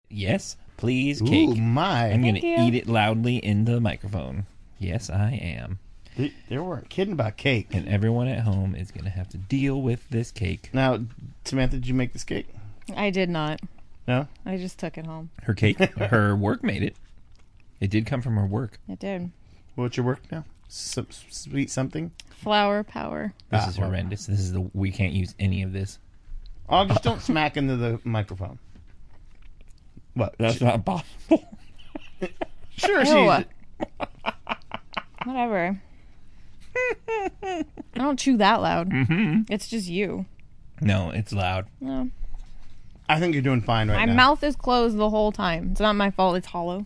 Yes, please, cake. Ooh, my. I'm going to Thank you. eat it loudly into the microphone. Yes, I am. They weren't kidding about cake. And everyone at home is going to have to deal with this cake. Now, Samantha, did you make this cake? I did not. No? I just took it home. Her cake, her work made it. It did come from her work. It did. What's your work now? Sweet something? Flower power. This is horrendous. This is we can't use any of this. Oh, just don't smack into the microphone. What? That's not possible. Sure, Ew. she's... Whatever. I don't chew that loud. Mm-hmm. It's just you. No, it's loud. No. I think you're doing fine right My now. mouth is closed the whole time. It's not my fault. It's hollow.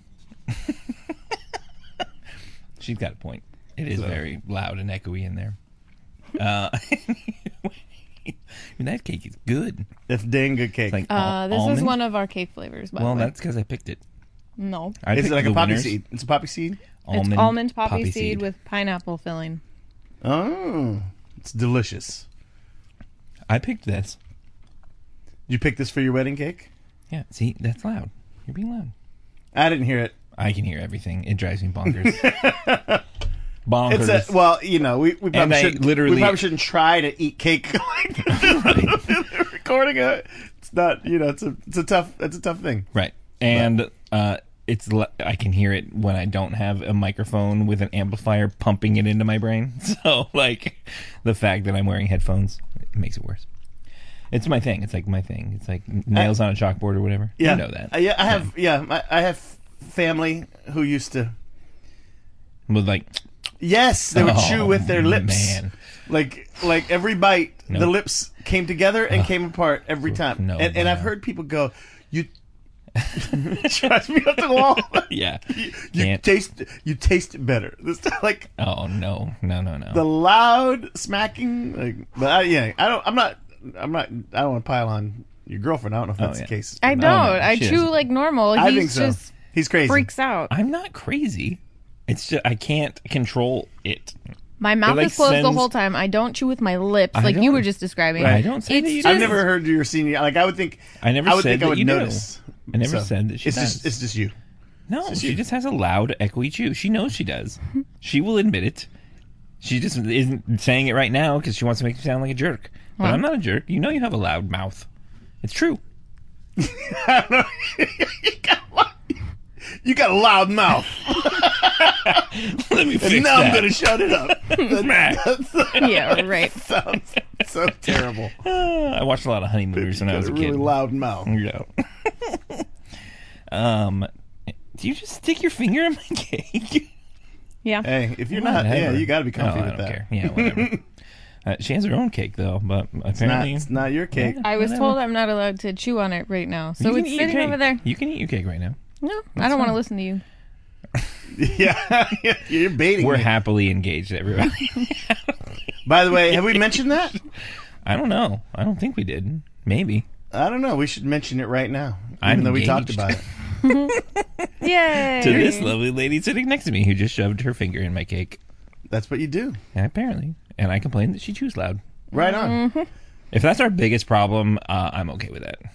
She's got a point. It is very loud and echoey in there. That cake is good. It's dang good cake. It's like This almond. is one of our cake flavors, by Well, the way. that's because I picked it. No. I Is picked it like a the poppy winners. seed? It's a poppy seed? Almond, It's almond poppy seed with pineapple filling. Oh, it's delicious. I picked this. Did you pick this for your wedding cake? Yeah, see, that's loud. You're being loud. I didn't hear it. I can hear everything. It drives me bonkers. Bonkers. It's well, you know, we And probably I shouldn't. literally- We probably shouldn't try to eat cake like recording it. It's not, you know, it's a tough thing. Right. And I can hear it when I don't have a microphone with an amplifier pumping it into my brain. So, like, the fact that I'm wearing headphones, it makes it worse. It's my thing. It's like my thing. It's like nails on a chalkboard or whatever. Yeah, You know that. Yeah, I have family who used to. With like, Yes, they would Oh, chew with their lips. man. Like every bite, the Nope. lips came together and came apart every time. No, and I've wow. heard people go, "You drives me up the wall." yeah. You Can't. taste it better. This like Oh, no. No. the loud smacking. Like, but I don't want to pile on your girlfriend. I don't know if that's yeah. the case. I don't. no, I she chew doesn't. like normal. I He's think so. just He's crazy. freaks out. I'm not crazy. It's just, I can't control it. My mouth like is closed the sends- whole time. I don't chew with my lips, I like you don't- were just describing. I don't say It's that you just, I've never heard your senior. Like I would think. I never I would said think I that would you do. notice. I never So, said that she it's does. just it's just you. No, just she you. just has a loud, echoey chew. She knows she does. She will admit it. She just isn't saying it right now because she wants to make you sound like a jerk. But I'm not a jerk. You know you have a loud mouth. It's true. You got a loud mouth. Let me fix And now that. I'm going to shut it up. yeah, right. Sounds so terrible. I watched a lot of honeymooners when I was a Got a kid. really loud mouth. Yeah. Do you just stick your finger in my cake? Yeah. Hey, if you're not, Whatever. yeah, you got to be No, comfy I with don't that. care. Yeah, whatever. She has her own cake though, but It's apparently not your cake. I was whatever. told I'm not allowed to chew on it right now, so You can it's eat your sitting cake. over there. You can eat your cake right now. No, I don't want to listen to you. Yeah, you're baiting We're me. happily engaged, everybody. By the way, have we mentioned that? I don't know. I don't think we did. Maybe. I don't know. We should mention it right now, I'm even though we talked engaged. about it. Yay! To this lovely lady sitting next to me who just shoved her finger in my cake. That's what you do. Apparently. And I complained that she chews loud. Right on. If that's our biggest problem, I'm okay with that.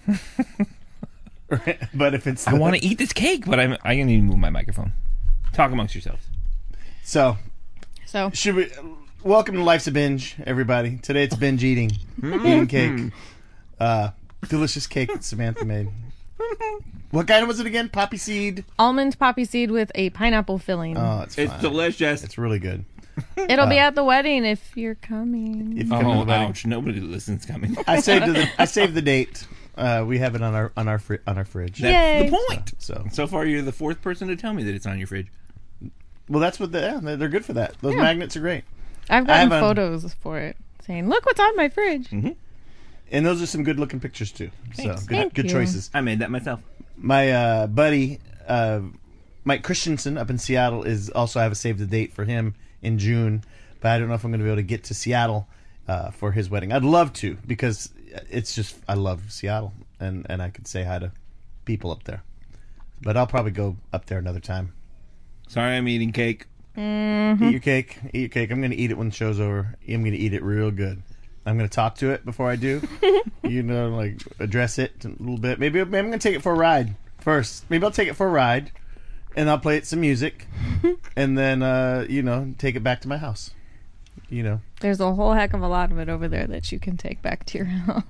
But if it's I want to eat this cake, but I need to move my microphone. Talk amongst yourselves. so So should we welcome to Life's a Binge, everybody. Today it's binge eating cake. Delicious cake that Samantha made. What kind was it again? Poppy seed. almond poppy seed with a pineapple filling. Oh, it's fine. delicious. It's really good. It'll be at the wedding if you're coming. If you come to Oh, the wedding. ouch. Nobody listens coming. I saved the date. We have it on our fridge. Yay. That's the point. So So far, you're the fourth person to tell me that it's on your fridge. well, that's what they're good for that. Those Yeah. magnets are great, I've gotten have a- photos for it saying, "Look what's on my fridge." and those are some good looking pictures too. Thanks. So Thank good you. choices. I made that myself. My buddy Mike Christensen up in Seattle is also. I have a save the date for him in June, but I don't know if I'm going to be able to get to Seattle for his wedding. I'd love to because it's just I love Seattle and I could say hi to people up there. But I'll probably go up there another time. Sorry, I'm eating cake. Eat your cake. Eat your cake. I'm going to eat it when the show's over. I'm going to eat it real good. I'm going to talk to it before I do. You know, like address it a little bit. Maybe I'm going to take it for a ride. first. Maybe I'll take it for a ride, and I'll play it some music, and then take it back to my house. There's a whole heck of a lot of it over there that you can take back to your house.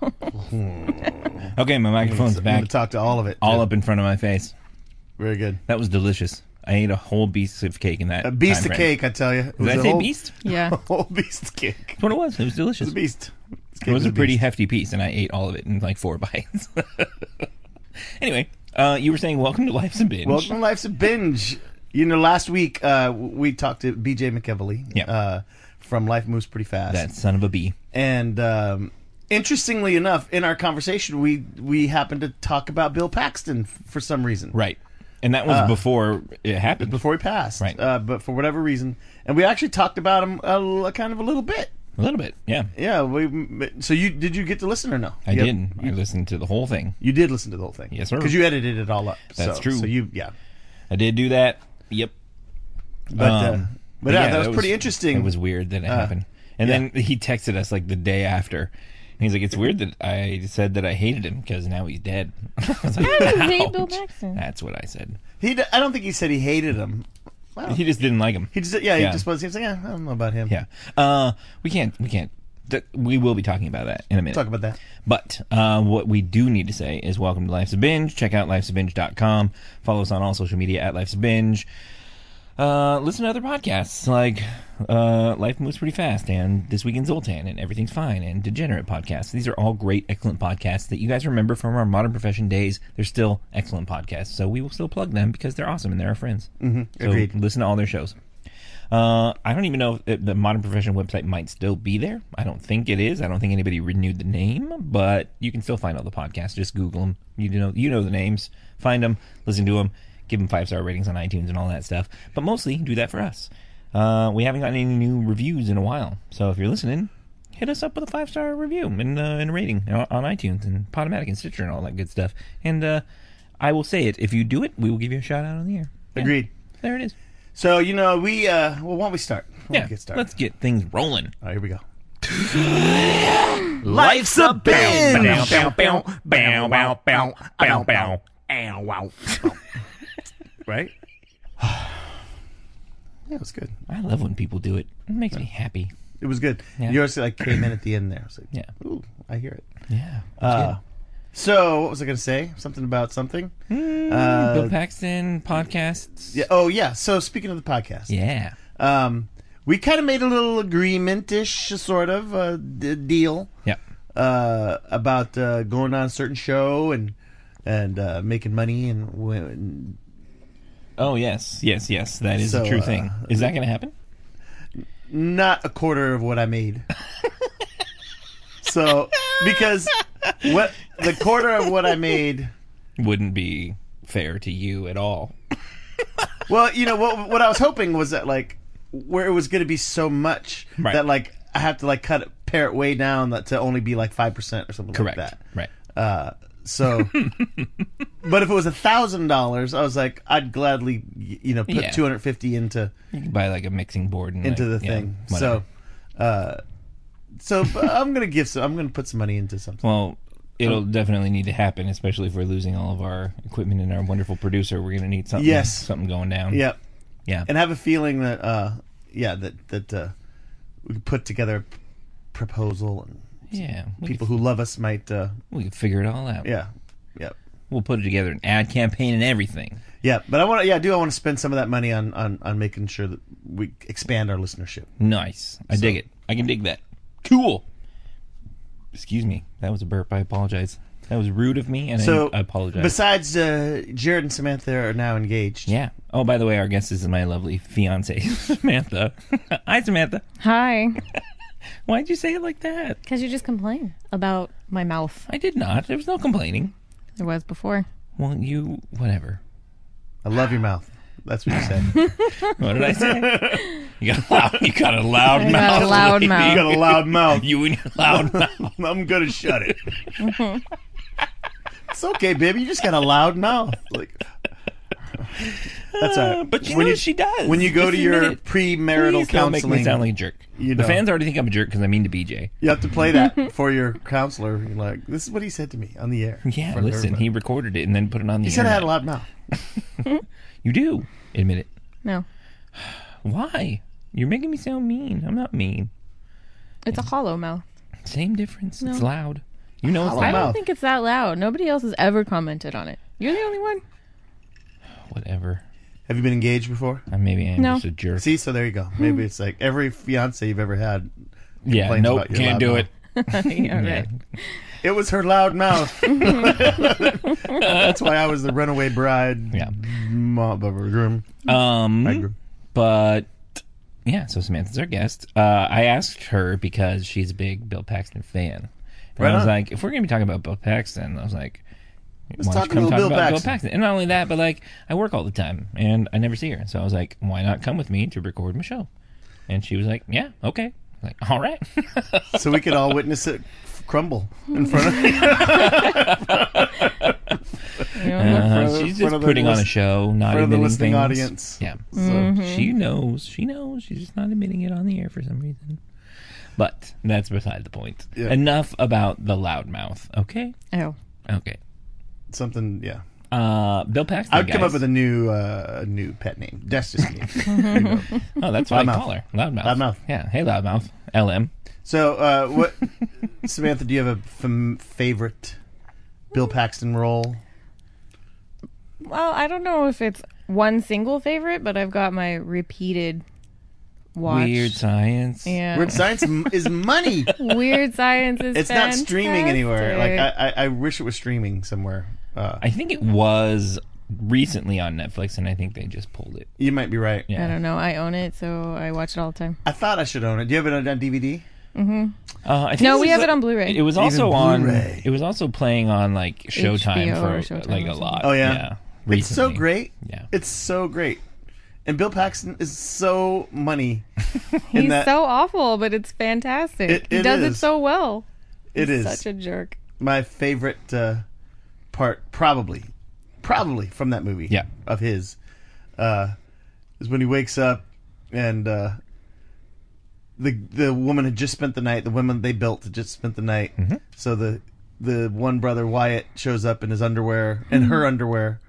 Okay, my microphone's I'm going back. to talk to all of it. All up in front of my face. Very good. That was delicious. I ate a whole piece of cake in that. A beast time of frame. cake, I tell you. Did I say beast? Yeah. A whole beast of cake. That's what it was. It was delicious. It was a beast. It was a pretty hefty piece, and I ate all of it in like 4 bites. Anyway, you were saying welcome to Life's a Binge. Welcome to Life's a Binge. Last week we talked to BJ McEvely from Life Moves Pretty Fast. That son of a bee. And interestingly enough, in our conversation, we happened to talk about Bill Paxton for some reason. Right. And that was before it happened. Before he passed. Right. But for whatever reason. And we actually talked about him kind of a little bit. A little bit, yeah. Yeah. So did you get to listen or no? I did. I listened to the whole thing. You did listen to the whole thing. Yes, sir. Because you edited it all up. That's true. So I did do that. Yep. But that was pretty interesting. It was weird that it happened. And then he texted us like the day after. And he's like, it's weird that I said that I hated him because now he's dead. I was like, I "Ouch." hate Bill Paxton. That's what I said. I don't think he said he hated him. Wow. He just didn't like him. He just was. He was like, I don't know about him. Yeah. We can't. We will be talking about that in a minute. Talk about that. But what we do need to say is welcome to Life's a Binge. Check out lifesabinge.com. Follow us on all social media at Life's a Binge. Listen to other podcasts like Life Moves Pretty Fast and This Week in Zoltan and Everything's Fine and Degenerate podcasts. These are all great, excellent podcasts that you guys remember from our Modern Profession days. They're still excellent podcasts, so we will still plug them because they're awesome and they're our friends. Mm-hmm. So Agreed. listen to all their shows. I don't even know if the Modern Profession website might still be there. I don't think it is. I don't think anybody renewed the name, but you can still find all the podcasts. Just Google them. You know the names. Find them. Listen to them. Give them 5-star ratings on iTunes and all that stuff. But mostly, do that for us. We haven't gotten any new reviews in a while. So if you're listening, hit us up with a 5-star review and a rating on iTunes and Podomatic and Stitcher and all that good stuff. And I will say it. If you do it, we will give you a shout out on the air. Yeah. Agreed. There it is. So, why don't we start? Why don't we get started? Let's get things rolling. All right, here we go. Life's a Binge! Right? Yeah, it was good. I love when people do it. It makes me happy. It was good. Yeah. Yours came in at the end there. I was like, Yeah. Ooh, I hear it. Yeah. So, what was I going to say? Something about something? Bill Paxton podcasts. Yeah. Oh, yeah. So, speaking of the podcast. Yeah. We kind of made a little agreement-ish sort of deal. Yeah. About going on a certain show and making money and Oh, yes. That is So, a true thing. Is that going to happen? not a quarter of what I made. So, because what the quarter of what I made. Wouldn't be fair to you at all. Well, what I was hoping was that where it was going to be so much Right. that I have to pare it way down to only be 5% or something Correct. like that. Right. So, but if it was $1,000, I was like, I'd gladly, put Yeah. $250 into You can buy a mixing board and the thing. whatever. So but I'm gonna put some money into something. Well, it'll definitely need to happen, especially if we're losing all of our equipment and our wonderful producer. We're going to need something. Yes. Something going down. Yep. Yeah. And have a feeling that, that we could put together a proposal and Yeah. people who love us might. We can figure it all out. Yeah. Yep. We'll put it together, an ad campaign and everything. Yeah, but I want to spend some of that money on making sure that we expand our listenership. Nice. I dig it. I can dig that. Cool. Excuse me. That was a burp. I apologize. That was rude of me, and So I apologize. Besides, Jared and Samantha are now engaged. Yeah. Oh, by the way, our guest is my lovely fiance, Samantha. Hi, Samantha. Hi. Why'd you say it like that? Because you just complain about my mouth. I did not. There was no complaining. There was before. Well, whatever. I love your mouth. That's what you said. What did I say? You got a loud I mouth. got a loud lady. mouth. You got a loud mouth. You and your loud mouth. I'm gonna shut it. It's okay, baby. You just got a loud mouth. That's all right. But When you- she does. When you go Just to your admit it. premarital Please don't make me counseling, sound like a jerk. You The know. fans already think I'm a jerk because I mean to BJ. you have to play that for your counselor. You're like, this is what he said to me on the air. Yeah, In front of listen, everybody. he recorded it and then put it on the He said I had a internet. loud mouth. You do. Admit it. No, Why? You're making me sound mean. I'm not mean. it's a hollow mouth. Same difference. No. It's loud. You know it's Hollow I loud. don't mouth. think it's that loud. Nobody else has ever commented on it. You're the only one. Whatever. Have you been engaged before? Maybe I am No. just a jerk. See, so there you go. Maybe it's like every fiance you've ever had. Yeah, complains nope, about your can't loud do mouth. it. Yeah, Yeah. right. It was her loud mouth. That's why I was the runaway bride. Yeah. Groom. Um, but yeah, so Samantha's our guest. I asked her because she's a big Bill Paxton fan. And Right I was on. like, if we're going to be talking about Bill Paxton, I was like, Let's why don't talk you come a little talk Bill about Bill Paxton. Paxton? And not only that, but like, I work all the time and I never see her. So I was like, why not come with me to record my show? And she was like, yeah, okay. I'm like, all right. So we could all witness it crumble in front of me. She's front just of the putting on a list- show, not front of the admitting listening things. audience. Yeah. So, She knows. She knows. She's just not admitting it on the air for some reason. But that's beside the point. Yeah. Enough about the loudmouth. Okay. Oh, Okay. something, yeah. Bill Paxton. I would come guys. up with a new pet name. That's just me. There you go. Oh, that's what I Loudmouth. call her. Loudmouth. Loudmouth. Yeah. Hey, Loudmouth. LM. So, what, Samantha? Do you have a favorite Bill Paxton role? well, I don't know if it's one single favorite, but I've got my repeated watch. Weird Science. Yeah. Weird Science is money. Weird Science is It's not streaming anywhere. Like fantastic. I wish it was streaming somewhere. I think it was recently on Netflix, and I think they just pulled it. You might be right. Yeah. I don't know. I own it, so I watch it all the time. I thought I should own it. Do you have it on DVD? I think No, it we was have like- it on Blu-ray. It was also Even on. Blu-ray. It was also playing on like Showtime HBO for or Showtime like or a lot. Oh, yeah? It's so recently. great. Yeah. It's so great. And Bill Paxton is so money. in He's that so awful, but it's fantastic. He It does is. it so well. it He's is such a jerk. my favorite part, probably from that movie. Yeah. Of his, is when he wakes up and the woman had just spent the night. The women they built had just spent the night. Mm-hmm. So the one brother Wyatt shows up in his underwear, in her underwear,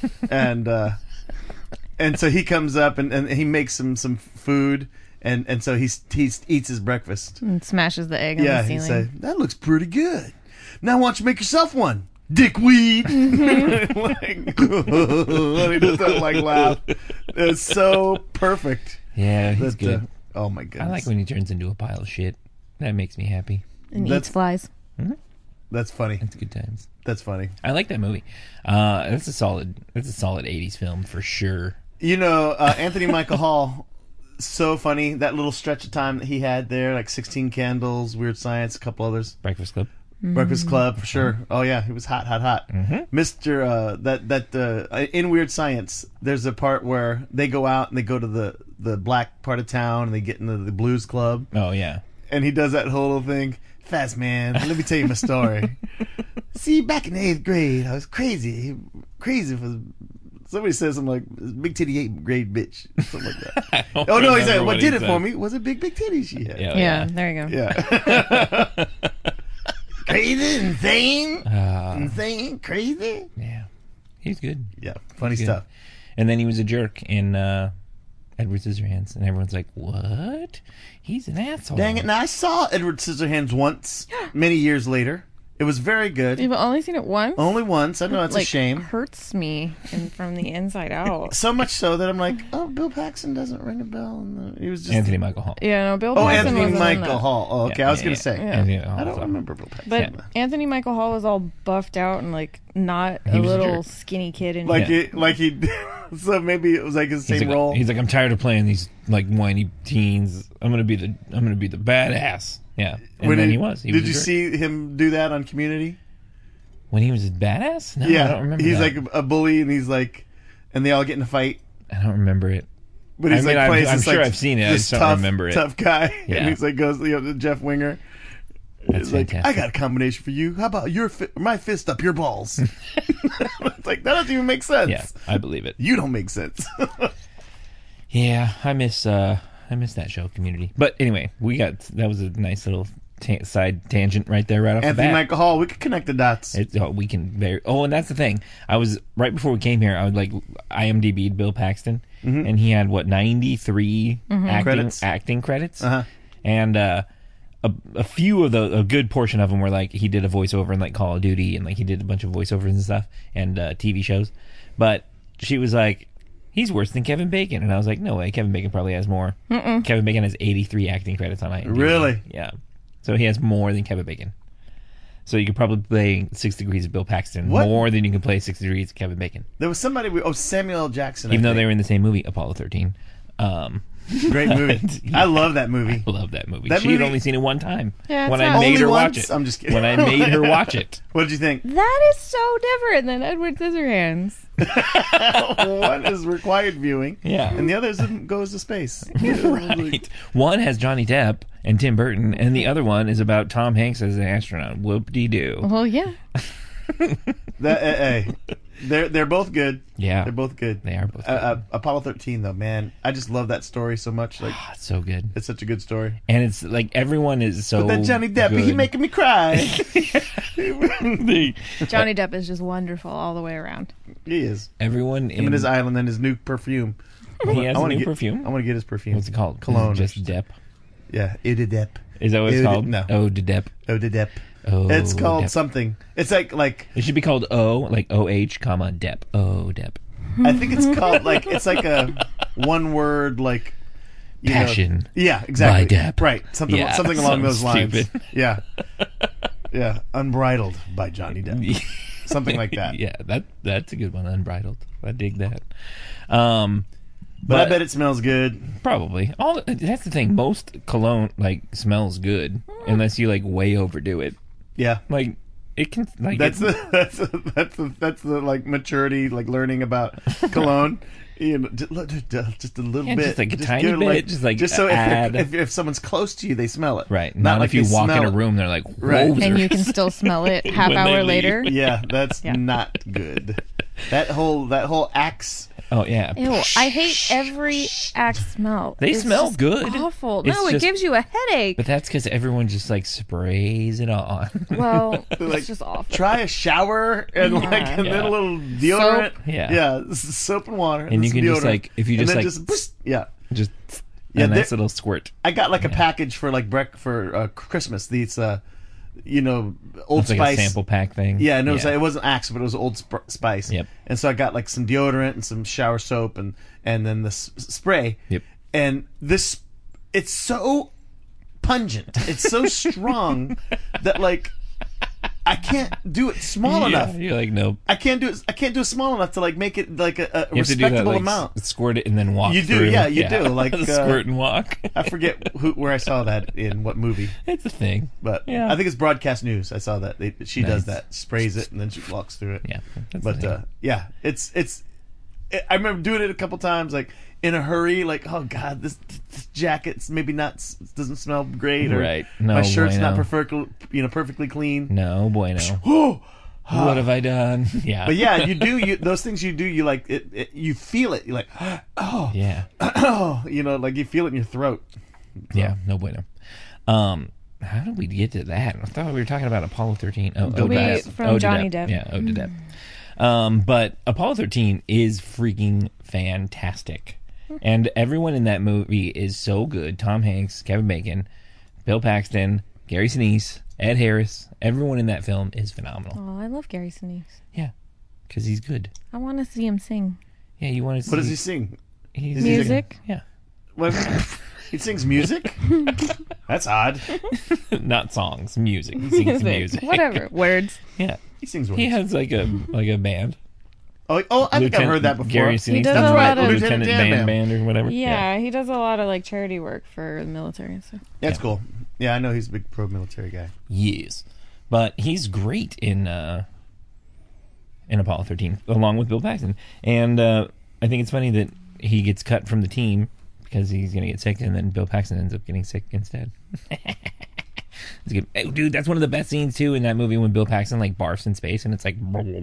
and so he comes up and he makes some food. And so he eats his breakfast. And smashes the egg Yeah, on the he ceiling. say, that looks pretty good. Now why don't you make yourself one? Dickweed. Like, he does that like laugh. It's so perfect. Yeah, he's That, good. oh my goodness. I like when he turns into a pile of shit. That makes me happy. and that's- eats flies. That's funny. It's good times. That's funny. I like that movie. It's a solid 80s film for sure. You know, Anthony Michael Hall, so funny. That little stretch of time that he had there, like 16 Candles, Weird Science, a couple others. Breakfast Club. Breakfast Club, for sure. Oh yeah, he was hot. Mr. In Weird Science, there's a part where they go out and they go to the black part of town and they get into the blues club, Oh yeah. and he does that whole thing. Fast man, let me tell you my story. See, back in the 8th grade, I was crazy for. Somebody says something like "big titty 8th grade bitch," something like that. Oh no, he said, "What did it for me was a big titty she had." Yeah. Yeah, there you go. Yeah. Crazy, insane, crazy. Yeah. He's good. Yeah, funny He's good. stuff. And then he was a jerk in Edward Scissorhands, and everyone's like, "What? He's an asshole." Dang it! Now I saw Edward Scissorhands once, many years later. It was very good. You've only seen it once? Only once. I know it's like, a shame. hurts me from the inside out. So much so that I'm like, oh, Bill Paxton doesn't ring a bell. And he was just Anthony Michael Hall. Yeah, no, Bill Oh, Paxton Anthony wasn't in Michael that. Hall. Oh, okay. I was gonna say. Anthony Hall, I don't so. remember Bill Paxton. But Anthony Michael Hall was all buffed out and like not He a was a little jerk. skinny kid. And Like he. So maybe it was like his same role. He's like, I'm tired of playing these like whiny teens. I'm gonna be the badass. Yeah. And then he was. He did was a you jerk. see him do that on Community? when he was a badass? No, Yeah, I don't remember. he's that. like a bully, and he's like, and they all get in a fight. I don't remember it. But he's I mean, plays I'm this, sure like, I've seen it. I this just don't remember it. Tough guy. Yeah. And he's like goes to Jeff Winger. It's like, fantastic. I got a combination for you. How about my fist up your balls? It's like, that doesn't even make sense. Yeah, I believe it. You don't make sense. Yeah, I miss that show, Community. But anyway, that was a nice little side tangent right there, right off Anthony the bat. Michael Hall, we could connect the dots. We can and that's the thing. I was right before we came here. I would like IMDb'd Bill Paxton, and he had 93 acting credits, and a few of a good portion of them were like he did a voiceover in like Call of Duty, and like he did a bunch of voiceovers and stuff and TV shows. But she was like, he's worse than Kevin Bacon, and I was like, no way. Kevin Bacon probably has more. Kevin Bacon has 83 acting credits on IMDb. Really? Yeah. So he has more than Kevin Bacon. So you could probably play 6 Degrees of Bill Paxton more than you can play 6 Degrees of Kevin Bacon. There was somebody, Samuel L. Jackson. Even though they were in the same movie, Apollo 13. Great movie. I love that movie. I love that movie. That She had movie- only seen it one time. Yeah, when it's I not- made Only her once? watch it. I'm just kidding. When I made her watch it. What did you think? That is so different than Edward Scissorhands. One is required viewing, Yeah. and the other goes to space. Right. One has Johnny Depp and Tim Burton, and the other one is about Tom Hanks as an astronaut. Whoop-de-doo. Well, yeah. Hey, they're both good. Yeah. They're both good. They are both good. Apollo 13, though, man, I just love that story so much. Like, It's so good. it's such a good story. And it's like everyone is so But that Johnny Depp, he good. making me cry. Johnny Depp is just wonderful all the way around. He is. Everyone Him and his island and his new perfume. He has I a wanna new get, perfume. I want to get his perfume. What's it called? Cologne. Is it just Depp? Yeah, Eau de Depp. Is that what it's Eau de- called? no. Eau de Depp. Eau de Depp. Oh, It's called Depp. something. It's like It should be called like OH, comma Depp. Oh, Depp. I think it's called it's like a one word like you know- Passion yeah, exactly. by Depp. Right. Something Yeah, something along those sounds lines. stupid. Yeah. Yeah. Unbridled by Johnny Depp. Something like that. Yeah, that's a good one. Unbridled. I dig that. But I bet it smells good. Probably. That's the thing. Most cologne like smells good unless you like way overdo it. Yeah. Like it can. Like That's the like maturity, like learning about cologne. You know, just a little Yeah, bit, just like a tiny give it, bit, just so add. if someone's close to you, they smell it. right. Not like if you they walk in smell a it. room, they're like, whoa, Right. there- And you can still smell it half When they hour leave. later. Yeah, that's Yeah. not good. That whole axe. Oh yeah. Ew, I hate every Axe smell. They It's smell just good. Awful. It's No, it just- gives you a headache. But that's because everyone just like sprays it on. Well, Like, it's just awful. Try a shower and and Yeah. then a little deodorant. Yeah. soap and water. And you some can just, deodorant. like, if you And just, then like, just yeah. Just Yeah, a nice there- little squirt. I got like a package for like for Christmas. These Old It's like Spice a sample pack thing. Yeah, and it wasn't Axe, but it was Old Spice. Yep. And so I got like some deodorant and some shower soap and then the spray. Yep. And it's so pungent. It's so strong that like I can't do it small enough. You're like, nope. I can't do it small enough to like make it like a You have to do that, respectable like, amount. squirt it and then walk You do, through. yeah, you do, like, squirt and walk. I forget where I saw that in what movie. It's a thing. But Yeah. I think it's broadcast news. I saw that she does Nice. that, sprays it, and then she walks through it. Yeah. That's But the thing. yeah, it's. I remember doing it a couple times, like in a hurry, like oh god, this jacket's maybe doesn't smell great, or Right. No my shirt's bueno. not perfectly clean. No bueno. Oh, What have I done? Yeah. but yeah, you do those things you do. You like it. You feel it. You're like oh, Yeah. oh, like you feel it in your throat. Yeah. No bueno. How did we get to that? I thought we were talking about Apollo 13. Oh, Bill Depp. from Ode to Johnny Depp. Yeah, Ode to Depp. But Apollo 13 is freaking fantastic. And everyone in that movie is so good. Tom Hanks, Kevin Bacon, Bill Paxton, Gary Sinise, Ed Harris. Everyone in that film is phenomenal. Oh, I love Gary Sinise. Yeah, because he's good. I want to see him sing. Yeah, you want to see... What does he sing? He's Music? Yeah. What? He sings music. That's odd. Not songs, music. He sings music. Whatever. Words. Yeah. He sings words. He has like a band. Oh, I think I've heard that before. Gary Sinise He does does a lot of- Lieutenant Lieutenant Dan Band or whatever. Yeah, he does a lot of like charity work for the military and stuff. That's cool. Yeah, I know he's a big pro-military guy. Yes. But he's great in Apollo 13, along with Bill Paxton. And I think it's funny that he gets cut from the team because he's going to get sick, and then Bill Paxton ends up getting sick instead. It's good. Hey, dude, that's one of the best scenes too in that movie when Bill Paxton like barfs in space and it's like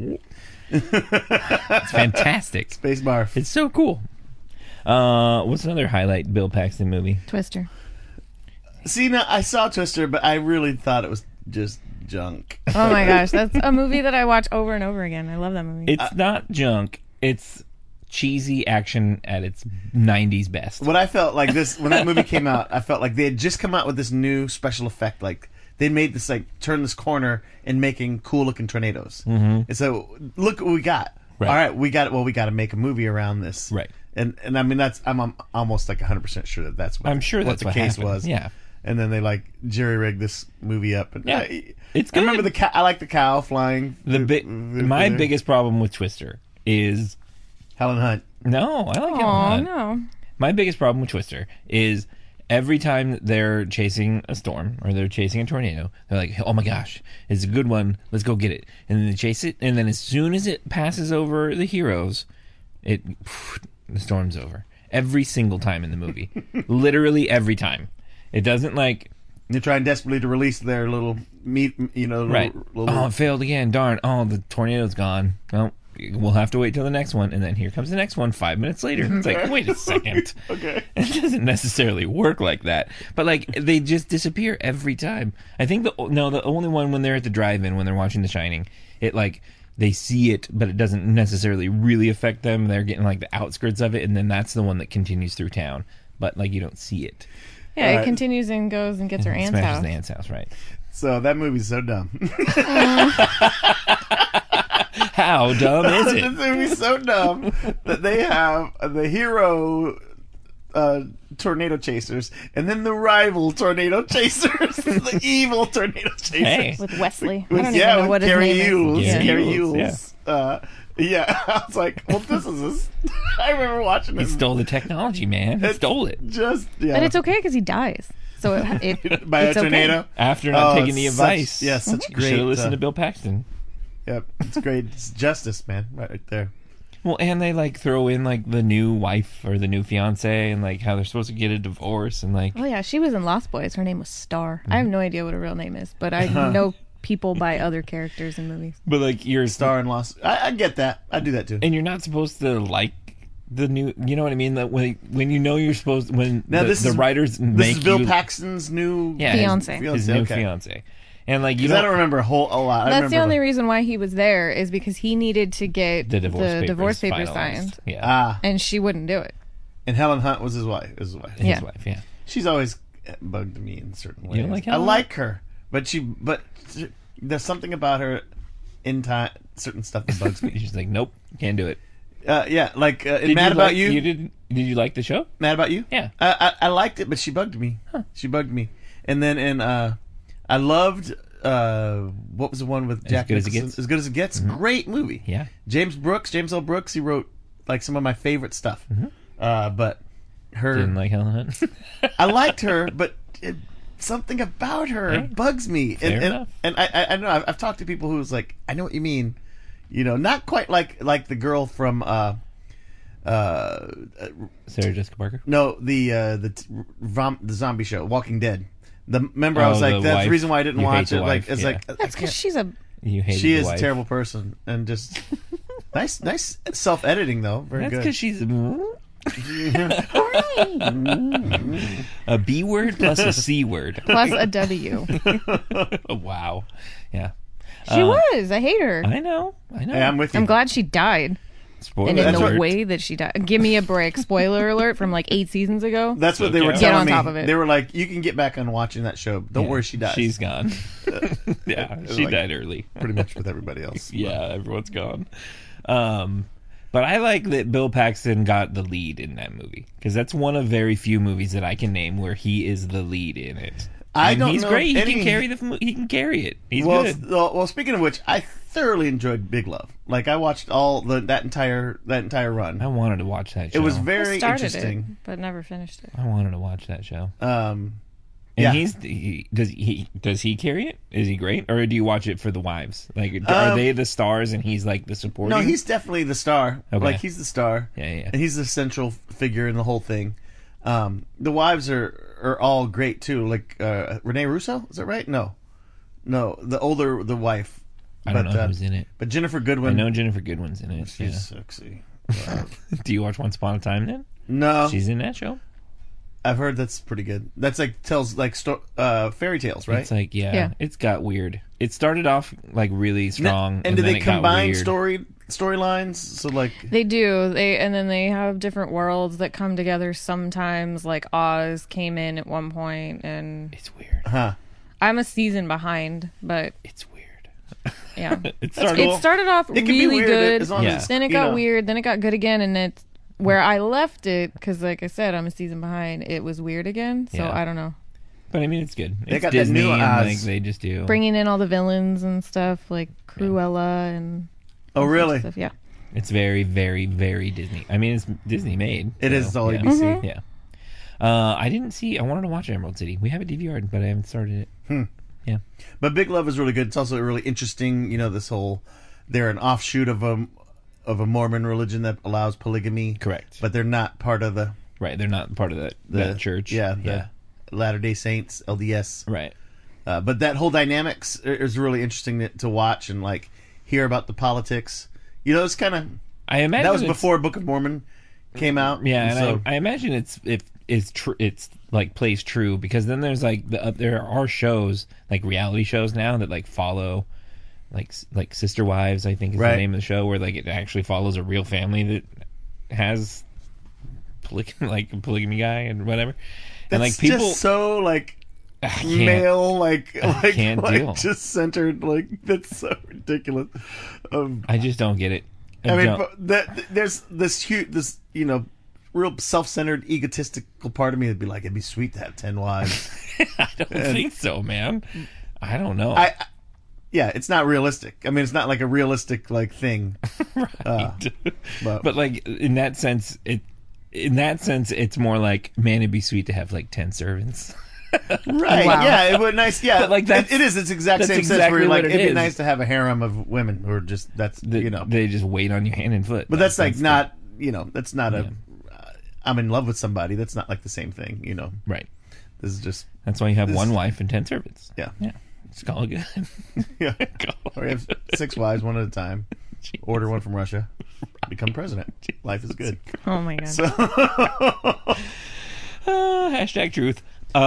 it's fantastic. Space barf. It's so cool. What's another highlight Bill Paxton movie? Twister. See, now I saw Twister, but I really thought it was just junk. Oh my gosh, that's a movie that I watch over and over again. I love that movie. It's not junk. It's cheesy action at its 90s best. What I felt like this when that movie came out, I felt like they had just come out with this new special effect. Like they made this turn this corner in making cool looking tornadoes. Mm-hmm. And so look what we got. Right. All right, we got to make a movie around this. Right. And I mean I'm almost like 100% sure that's what I'm sure what that's the what case happened. was. Yeah. And then they jerry rigged this movie up. And Yeah. It's I remember good. I like the cow flying. My biggest problem with Twister is Helen Hunt. no, I like Helen Oh Hunt. no. My biggest problem with Twister is every time they're chasing a storm or they're chasing a tornado, they're like, oh my gosh, it's a good one. Let's go get it. And then they chase it. And then as soon as it passes over the heroes, the storm's over. Every single time in the movie. Literally every time. It doesn't They're trying desperately to release their little meat, right. Oh, it failed again. Darn. Oh, the tornado's gone. Well, we'll have to wait till the next one. And then here comes the next one 5 minutes later. It's like, wait a second. Okay. It doesn't necessarily work like that. But they just disappear every time. I think the only one when they're at the drive-in when they're watching The Shining, they see it, but it doesn't necessarily really affect them. They're getting the outskirts of it, and then that's the one that continues through town. But you don't see it. Yeah, it Right. continues and goes and gets her aunt's Smashes house. the aunt's house, right? So that movie's so dumb. How dumb is This it? movie's so dumb that they have the hero tornado chasers and then the rival tornado chasers, the evil tornado chasers. Hey. With Wesley. With- I don't even know with what his Gary name Yules. is. Yeah. Gary Yules, Yules. Yeah, I was like, well, this is this. I remember watching He this. stole the technology, man. He stole it. Just, yeah. But it's okay because he dies. So it By a it's okay. tornado. After not taking it's the such- advice. Yeah, such You great. should have listened to Bill Paxton. Yep, it's great. It's justice, man, right there. Well, and they throw in the new wife or the new fiance and how they're supposed to get a divorce and Oh yeah, she was in Lost Boys. Her name was Star. I have no idea what her real name is, but I know people by other characters in movies. but you're Star and Lost. I get that. I do that too. and you're not supposed to like the new. You know what I mean? That when you're supposed when Now, the writers This make is Bill you, Paxton's new yeah, Fiance. his new Okay. fiance, and you Because I don't remember a lot. I That's the remember only reason why he was there is because he needed to get the divorce papers finalized. signed, Yeah, and she wouldn't do it. And Helen Hunt was his wife. his Yeah. wife. Yeah, She's always bugged me in certain ways. don't like I Helen like her, but there's something about her in time. Certain stuff that bugs me. she's like, nope, can't do it. Yeah, in Did Mad you About like- You. Did you like the show? Mad About You. Yeah. I liked it, but she bugged me. She bugged me. And then I loved what was the one with Jack Good as It Nicholson? Gets? As Good as It Gets. Great movie. Yeah. James L. Brooks. He wrote some of my favorite stuff. But her, Didn't like Helen Hunt. I liked her, but something about her Hey, bugs me. fair enough. And I know I've talked to people who's like, I know what you mean. Not quite like the girl from Sarah Jessica Parker. no the zombie show Walking Dead. Remember I was Oh, like the that's wife. the reason why I didn't You hate watch the it. wife, It's yeah. like That's because she's a. You hated she the is wife. a terrible person and just nice self-editing though. Very That's good. because she's a B word plus a C word. Plus a W. Wow. Yeah. She was. I hate her. I know. Hey, I'm with you. I'm glad she died. Spoiler And in That's the what- way that she died. Give me a break. Spoiler alert from 8 seasons ago. That's what they were Okay. Get telling on me. top of it. They were like, you can get back on watching that show. Don't worry, she dies. She's gone. Yeah, she like- died early. pretty much with everybody else. Yeah, everyone's gone. But I like that Bill Paxton got the lead in that movie because that's one of very few movies that I can name where he is the lead in it. I And don't he's know great. if He any- can carry he can carry it. He's well, good. well, speaking of which, I thoroughly enjoyed Big Love. I watched all that entire run. I wanted to watch that show. It was I very started interesting. it, but never finished it. I wanted to watch that show. And And yeah. does he carry it? Is he great, or do you watch it for the wives? Are they the stars and he's like the supporting? No, he's definitely the star. Okay. He's the star. Yeah. And he's the central figure in the whole thing. The wives are are all great too. Like Renee Russo, is that right? No, the wife. I don't know who's in it. But Jennifer I Goodwin. know Jennifer Goodwin's in it. She's sexy. Do you watch Once Upon a Time then? No, She's in that show. I've heard that's pretty good. That's like tells like fairy tales, right? It's like Yeah. It's got weird. It started off like really strong, And do then they it got combine weird. storylines? So like They do. And then they have different worlds that come together sometimes. Like Oz came in at one point, and It's weird. I'm a season behind, but It's weird. yeah. It started. It started off it can be really weird good. as long Yeah. as Then it you got know. weird. Then it got good again, and it's where I left it because, like I said, I'm a season behind. It was weird again, so Yeah. I don't know. But I mean, it's good. They It's got that Disney, new and Oz. like they just do. Bringing in all the villains and stuff like Cruella and Oh all sorts of really? stuff. Yeah. It's very, very, very Disney. I mean, it's Disney made. It is all yeah. ABC. Yeah. I didn't see. I wanted to watch Emerald City. We have it DVR'd, but I haven't started it. Yeah. But Big Love is really good. It's also really interesting. You know, this whole they're an offshoot of a Mormon religion that allows polygamy. Correct. But they're not part of the Right. They're not part of that church. Yeah, Yeah. Latter-day Saints, LDS. Right. But that whole dynamics is really interesting to watch and like hear about the politics. You know, it's kind of I imagine that was it's- before Book of Mormon came out. Yeah, and so I imagine it's true. It's like plays true because then there's like there are shows like reality shows now that like follow like Sister Wives, I think is Right. the name of the show, where like it actually follows a real family that has like a polygamy guy and whatever. And that's like people just so like I can't- male, like can't deal. just centered. Like that's so ridiculous. I just don't get it. I mean, don't- but there's this huge, real self-centered, egotistical part of me that'd be like, it'd be sweet to have 10 wives. I don't think so, man. I don't know. Yeah, it's not realistic. I mean, it's not like a realistic like thing. but like in that sense, it's more like, man, it'd be sweet to have like 10 servants. Right? Wow. Yeah, it would nice. Yeah, But, like, that's- it is. It's exact that's same sense. Where exactly you're like, what it it'd be is. nice to have a harem of women who are just They just wait on you hand and foot. But that's like the- not that's not a. I'm in love with somebody. That's not like the same thing. You know, right. this is just That's why you have one wife and 10 servants. yeah. Yeah, it's all good. Yeah. Call it Or you have 6 wives, one at a time. Order one from Russia. Become president. Life is good. Oh my god. Hashtag truth.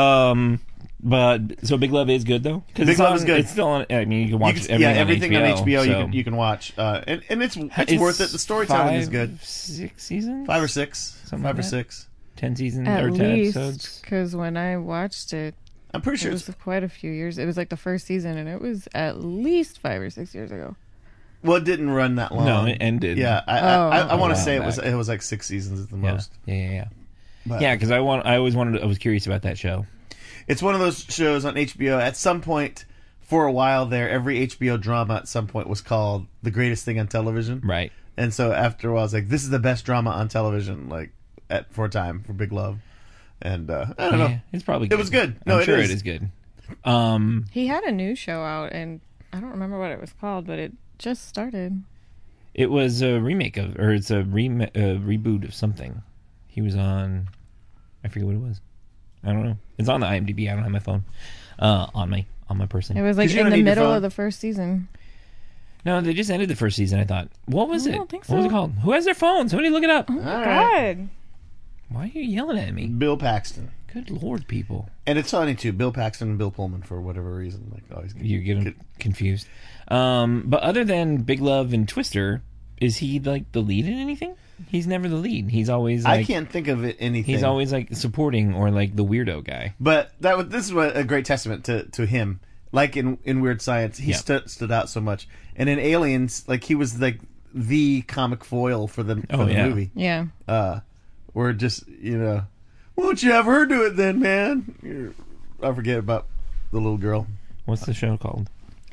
But so Big Love is good though. Because Big Love is good. It's still on. I mean, you can watch everything on HBO so- you can watch, and it's worth it. The storytelling is good. 6 seasons, 5 or 6, Something 5 or like that. 6. 10 seasons At or 10 least, episodes. because when I watched it, I'm pretty it sure was it's quite a few years. It was like the first season, and it was at least 5 or 6 years ago. well, it didn't run that long. No, it ended. Yeah, I Oh. want A to say while it was like 6 seasons at the Yeah, most. yeah. But Yeah, because I was curious about that show. it's one of those shows on HBO. At some point, for a while there, every HBO drama at some point was called the greatest thing on television. Right. And so after a while, I was like, this is the best drama on television, like for a time, for Big Love. And I don't know. Yeah, it's probably. It was good. No, I'm it sure is. it is good. He had a new show out, and I don't remember what it was called, but it just started. It was a remake of, or it's a reboot of something. He was on. I forget what it was. I don't know. It's on the IMDb. I don't have my phone on my person. It was like 'Cause you in don't the need your middle phone. of the first season. No, they just ended the first season. I thought, what was I it? don't think What was so. it called? Who has their phone? Somebody look it up. Oh my All right. god. Why are you yelling at me? Bill Paxton. Good Lord, people. And it's funny, too. Bill Paxton and Bill Pullman, for whatever reason. Like always You're getting confused. But other than Big Love and Twister, is he like the lead in anything? He's never the lead. He's always like, I can't think of anything. He's always like supporting or like the weirdo guy. But this is a great testament to him. Like in Weird Science, he Yeah. stood out so much. And in Aliens, like he was like the comic foil for the movie. Yeah. Where just won't you have her do it then, man? I forget about the little girl. What's the show called?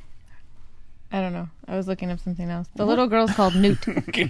I don't know. I was looking up something else. The little girl's called Newt.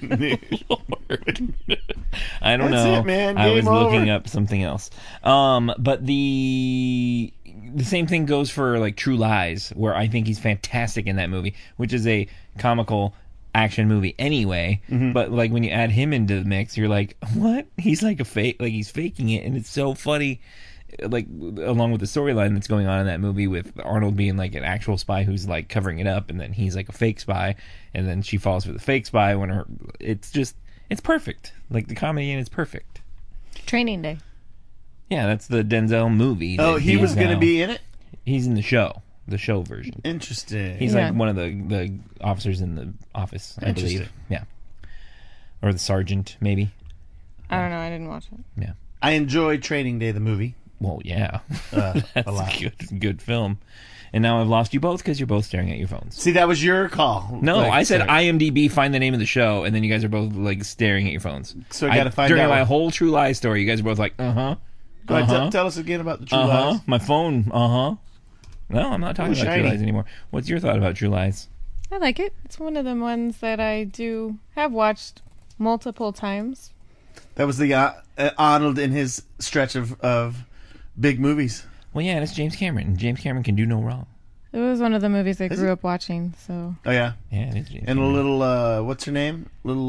Lord. I don't That's know. it, man. I Game was over. looking up something else. But the same thing goes for like True Lies, where I think he's fantastic in that movie, which is a comical action movie anyway. Mm-hmm. But like when you add him into the mix, you're like, what? He's like a fake, like he's faking it, and it's so funny. like along with the storyline that's going on in that movie with Arnold being like an actual spy who's like covering it up, and then he's like a fake spy, and then she falls for the fake spy when it's perfect. Like the comedy in it's perfect. Training Day. Yeah, that's the Denzel movie. Oh, he was going to be in it? He's in the show version. Interesting. He's like one of the officers in the office, I believe. Yeah. Or the sergeant, maybe. I don't know. I didn't watch it. Yeah. I enjoyed Training Day, the movie. Well, yeah. A That's lot. a good film. And now I've lost you both because you're both staring at your phones. See, that was your call. No, Like, I said sorry. IMDb, find the name of the show, and then you guys are both like staring at your phones. So I got to find during out. my whole True Lies story, you guys are both like, Go ahead, tell us again about the True Lies. My phone, No, I'm not talking about shiny. True Lies anymore. What's your thought about True Lies? I like it. It's one of the ones that I have watched multiple times. That was the Arnold in his stretch of big movies. Well, yeah, and it's James Cameron. And James Cameron can do no wrong. It was one of the movies I grew up watching. So Oh, yeah. Yeah, it is James And a Cameron. little, what's her name?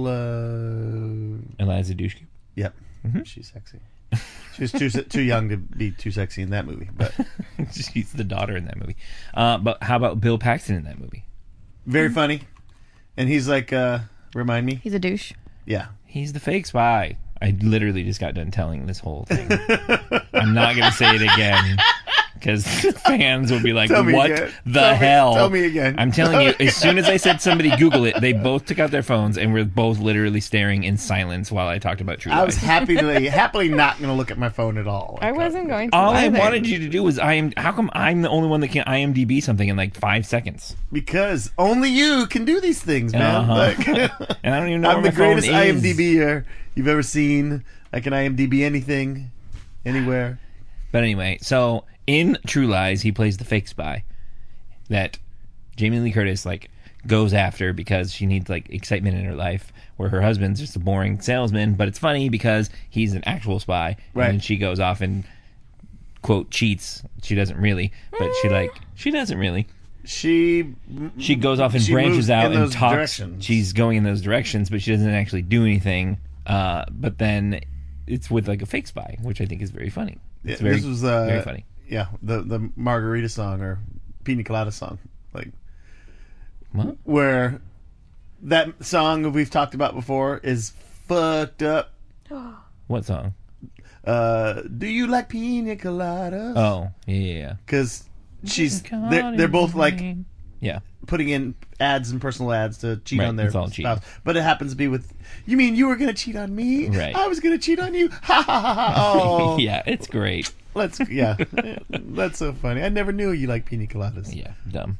Eliza Dushku. Yep. She's sexy. She was too young to be too sexy in that movie. But She's the daughter in that movie. But how about Bill Paxton in that movie? very funny. And he's like, remind me? he's a douche. Yeah. He's the fake spy. I literally just got done telling this whole thing. I'm not going to say it again because fans will be like, Tell me what again. the hell? Tell me again. I'm telling you, as soon as I said somebody Google it, they both took out their phones and were both literally staring in silence while I talked about True I was Lies. happily not going to look at my phone at all. I wasn't going to. All I either. wanted you to do was how come I'm the only one that can IMDb something in like 5 seconds? Because only you can do these things, man. Uh-huh. Like, And I don't even know I'm where the my phone greatest is. IMDb you've ever seen. I can IMDb anything, anywhere. But anyway, so in True Lies, he plays the fake spy that Jamie Lee Curtis like goes after because she needs like excitement in her life, where her husband's just a boring salesman. But it's funny because he's an actual spy, Right. and then she goes off and quote cheats. She doesn't really, but she doesn't really. She goes off and She branches moves out in and those talks. directions. She's going in those directions, but she doesn't actually do anything. But then it's with like a fake spy, which I think is very funny. It's very, this was very funny. Yeah, the Margarita song or Pina Colada song, like What? where that song we've talked about before is fucked up. What song? Do you like Pina Coladas? Oh, yeah. Because they're both like Yeah. putting in ads and personal ads to cheat Right, on their it's all spouse. cheating. But it happens to be with, you mean you were going to cheat on me? Right. I was going to cheat on you. Ha ha ha ha. Oh. Yeah, it's great. That's That's so funny. I never knew you liked pina coladas. Yeah, dumb.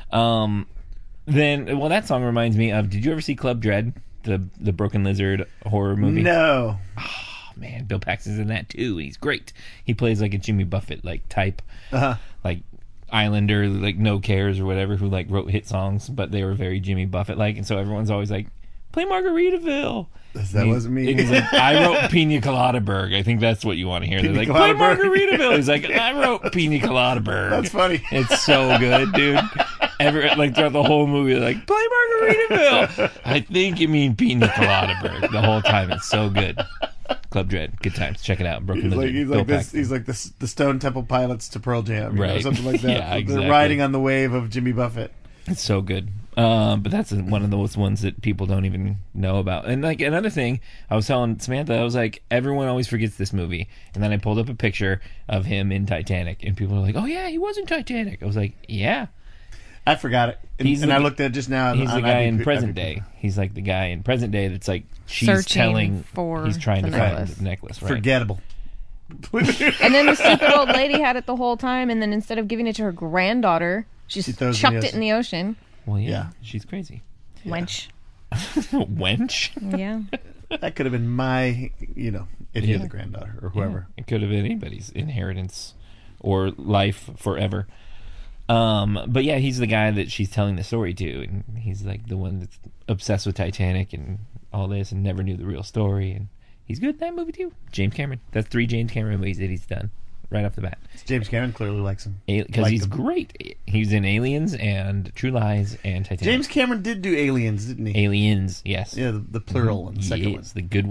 Then, well, that song reminds me of, did you ever see Club Dread? The Broken Lizard horror movie? No. Oh, man, Bill Paxton's in that too. He's great. He plays like a Jimmy Buffett like type. Uh-huh. Like Islander, like No Cares or whatever, who like wrote hit songs, but they were very Jimmy Buffett like, and so everyone's always like, play Margaritaville. That wasn't me. And he's like, I wrote Pina Colada Berg. I think that's what you want to hear. They're like, play Colada Berg. Margaritaville. He's like, I wrote Pina Colada Berg. That's funny. It's so good, dude. Like throughout the whole movie, they're like, play Margaritaville. I think you mean Pina Colada Berg the whole time. It's so good. Club Dread, good times. Check it out. Broken Lizard. Bill Paxton. He's like the Stone Temple Pilots to Pearl Jam, you know, Right. something like that. Yeah, exactly. They're riding on the wave of Jimmy Buffett. It's so good. But that's one of those ones that people don't even know about. And like another thing, I was telling Samantha, I was like, everyone always forgets this movie. And then I pulled up a picture of him in Titanic, and people are like, oh yeah, he was in Titanic. I was like, yeah. I forgot it, and I looked at it just now. He's on the guy IMDb. in present day. He's like the guy in present day that's like she's Searching telling for he's trying the to find necklace. the necklace. Right? Forgettable. And then the stupid old lady had it the whole time, and then instead of giving it to her granddaughter, she She throws it in chucked the it in the ocean. Well, yeah, Yeah. she's crazy. Wench. Wench. Yeah. That could have been my, if you're the granddaughter or whoever. It could have been anybody's inheritance or life forever. But yeah, he's the guy that she's telling the story to, and he's like the one that's obsessed with Titanic and all this and never knew the real story, and he's good in that movie too. James Cameron. That's 3 James Cameron movies that he's done right off the bat. James Cameron clearly likes him. Because Liked he's him. great. He's in Aliens and True Lies and Titanic. James Cameron did do Aliens, didn't he? Aliens, yes. Yeah, the plural and second one. Yes, the good one.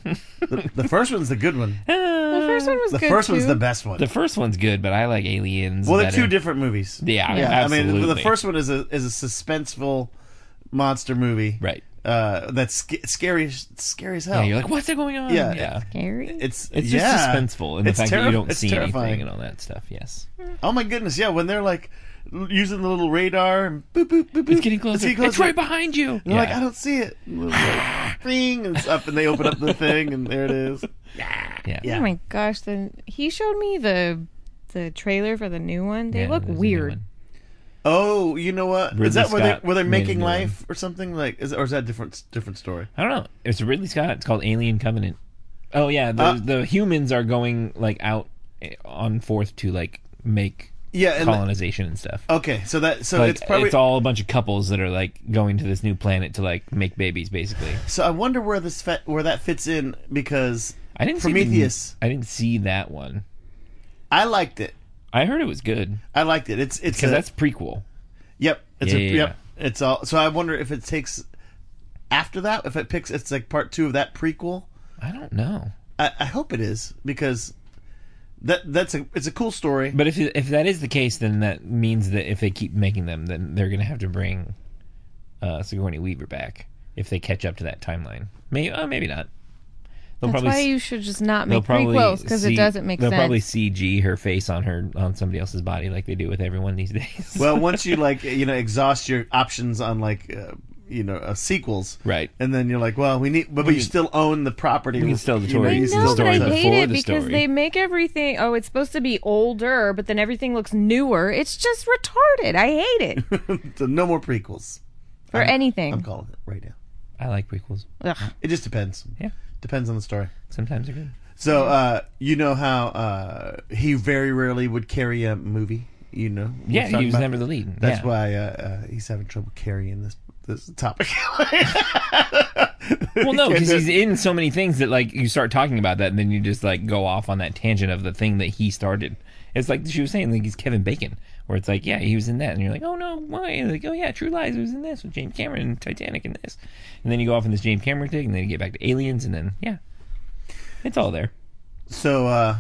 The first one's the good one. The first one was The good first too. one's the best one. The first one's good, but I like Aliens. Well, they're better. two different movies. Yeah, I absolutely. mean, the first one is a suspenseful monster movie, right. That's scary as hell. Yeah, you're like, what's going on? Yeah. Scary. It's It's yeah. just suspenseful in the It's fact that you don't it's see terrifying. anything and all that stuff. Yes. Oh my goodness, yeah, when they're like using the little radar and boop boop boop boop. It's getting closer. It's right behind you. And they're like, I don't see it. And they're like, bing, and it's up, and they open up the thing, and there it is. Yeah. Yeah. Oh my gosh! Then he showed me the trailer for the new one. They Yeah, look there's a new weird. one. Oh, you know what? Ridley Is that Scott where they're made a making new life or something like? Or is that a different story? I don't know. It's Ridley Scott. It's called Alien Covenant. Oh yeah, the humans are going like out on forth to like make Yeah, and colonization and stuff. okay, so Like, it's probably all a bunch of couples that are like going to this new planet to like make babies, basically. so. I wonder where where that fits in because I didn't Prometheus. See I didn't see that one. I liked it. I heard it was good I liked it. It's because that's prequel. yep. It's Yeah, a yeah, yep. It's all. So I wonder if it takes after that. If it picks, it's like part 2 of that prequel. I don't know, I hope it is because it's a cool story. but if that is the case, then that means that if they keep making them, then they're gonna have to bring Sigourney Weaver back if they catch up to that timeline. Maybe not. They'll That's probably why you should just not they'll make probably prequels because it see- doesn't make they'll sense. probably CG her face on somebody else's body like they do with everyone these days. Well, once you exhaust your options on sequels, right. and then you're like, well, we need, but you still own the property. We can still the You know, story. I you It's the know, but story I before hate it the because story. they make everything. Oh, it's supposed to be older, but then everything looks newer. It's just retarded. I hate it So no more prequels. for anything. I'm calling it right now. I like prequels. Ugh. It just depends. Yeah, Depends on the story. sometimes they're good. So you know how he very rarely would carry a movie. You know, Yeah, We're talking he was about- never the lead. That's Yeah. why he's having trouble carrying this topic. Well, no, because Yeah, he's in so many things that like you start talking about that, and then you just like go off on that tangent of the thing that he started. It's like she was saying, like he's Kevin Bacon, where it's like, yeah, he was in that, and you're like, oh no, why? Like, oh yeah, True Lies was in this with James Cameron and Titanic and this, and then you go off in this James Cameron thing, and then you get back to Aliens, and then yeah, it's all there. So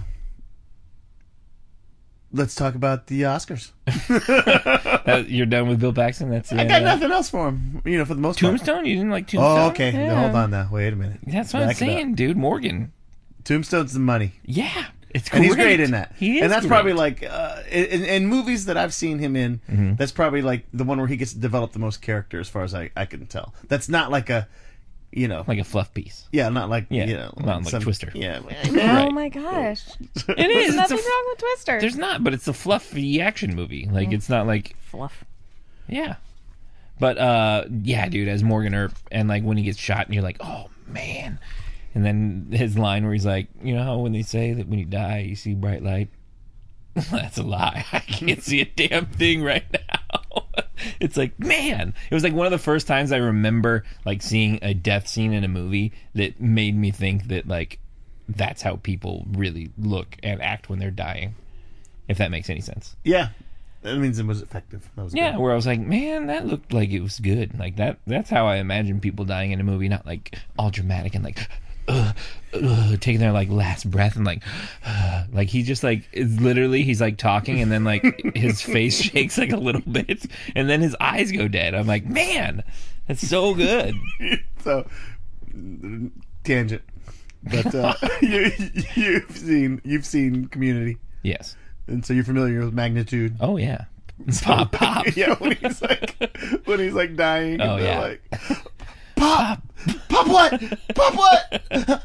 let's talk about the Oscars. You're done with Bill Paxton. That's I got nothing else for him. You know, for the most part. Tombstone. You didn't like Tombstone? Oh, okay. Yeah. Hold on now. Wait a minute. That's what I'm Back it up. saying, dude. Morgan. Tombstone's the money. Yeah, it's And he's great in that. He is, and that's great. probably like in movies that I've seen him in. Mm-hmm. That's probably like the one where he gets to develop the most character, as far as I can tell. That's not like a, like a fluff piece. yeah, not like Yeah, not like Twister. Yeah, Oh Right. my gosh. It is. There's It's nothing a, wrong with Twister. there's not, but it's a fluffy action movie. Like it's not like Fluff. yeah. But yeah, dude, as Morgan Earp, and like when he gets shot, and you're like, oh man. And then his line where he's like, you know how when they say that when you die you see bright light? That's a lie. I can't see a damn thing right now. It's like, man, it was like one of the first times I remember like seeing a death scene in a movie that made me think that like that's how people really look and act when they're dying. If that makes any sense. yeah. That means it was effective. That was Yeah, good. where I was like, man, that looked like it was good. Like that's how I imagine people dying in a movie, not like all dramatic and like taking their like last breath and like he just like is literally he's like talking and then like his face shakes like a little bit and then his eyes go dead. I'm like, man, that's so good. So tangent, but you've seen Community, Yes. and so you're familiar with Magnitude. Oh yeah. Pop pop. Yeah, when he's like dying. Oh, and they're yeah. like, pop what? Pop what?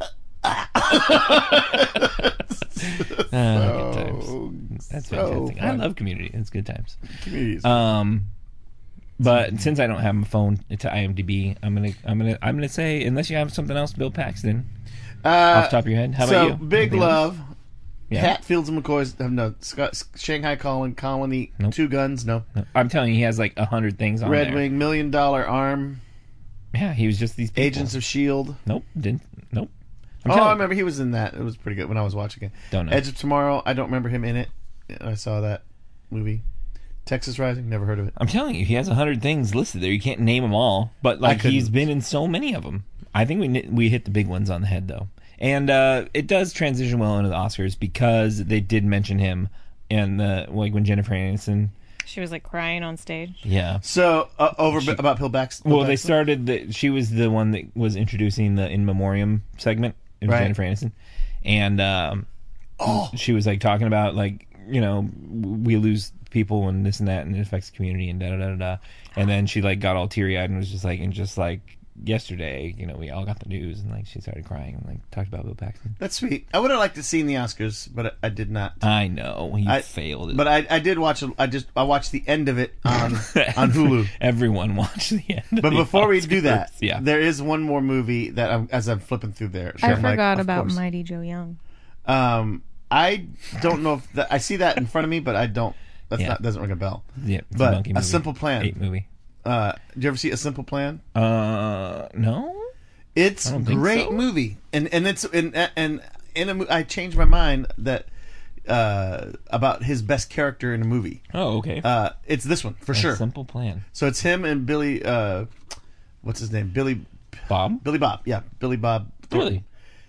Good times. That's so fantastic. I fun. love Community. It's good times. Community is But since I don't have my phone to IMDb, I'm gonna say, unless you have something else, Bill Paxton, off the top of your head. How so about you? Big Anything else? Love. Yeah. Hatfields and McCoys. No, Shanghai Colony. Nope. Two Guns. No. No, I'm telling you, he has like 100 things on Red there. Wing. $1 Million Arm. Yeah, he was just these people. Agents of Shield. Nope, didn't. Nope. Oh, I remember he was in that. It was pretty good when I was watching it. Don't know. Edge of Tomorrow. I don't remember him in it. I saw that movie. Texas Rising. Never heard of it. I'm telling you, he has 100 things listed there. You can't name them all, but like couldn't. he's been in so many of them. I think we hit the big ones on the head though. And it does transition well into the Oscars because they did mention him in the like when Jennifer Aniston. She was like crying on stage. Yeah. So about Bill Paxton. Well, they started. She was the one that was introducing the In Memoriam segment. It was Right. Jennifer Aniston, and she was like talking about like we lose people and this and that, and it affects the community and da da da da. And then she like got all teary eyed and was just like yesterday, we all got the news, and like she started crying and like talked about Bill Paxton. That's sweet. I would have liked to see the Oscars, but I did not. I know you failed it, But I did watch. I watched the end of it on Hulu. Everyone watched the end. Of But the before we Oscars. do that, yeah, there is one more movie that as I'm flipping through there, I I'm like, forgot of about course. Mighty Joe Young. I don't know if I see that in front of me, but I don't. Doesn't ring a bell. yeah. It's But monkey movie. Simple Plan. 8 movie. Did you ever see A Simple Plan? No. It's a don't think great so. movie, and it's I changed my mind that about his best character in a movie. Oh, okay. It's this one for A sure. Simple Plan. So it's him and Billy. What's his name? Billy Bob. Bob. Yeah, Billy Bob. Really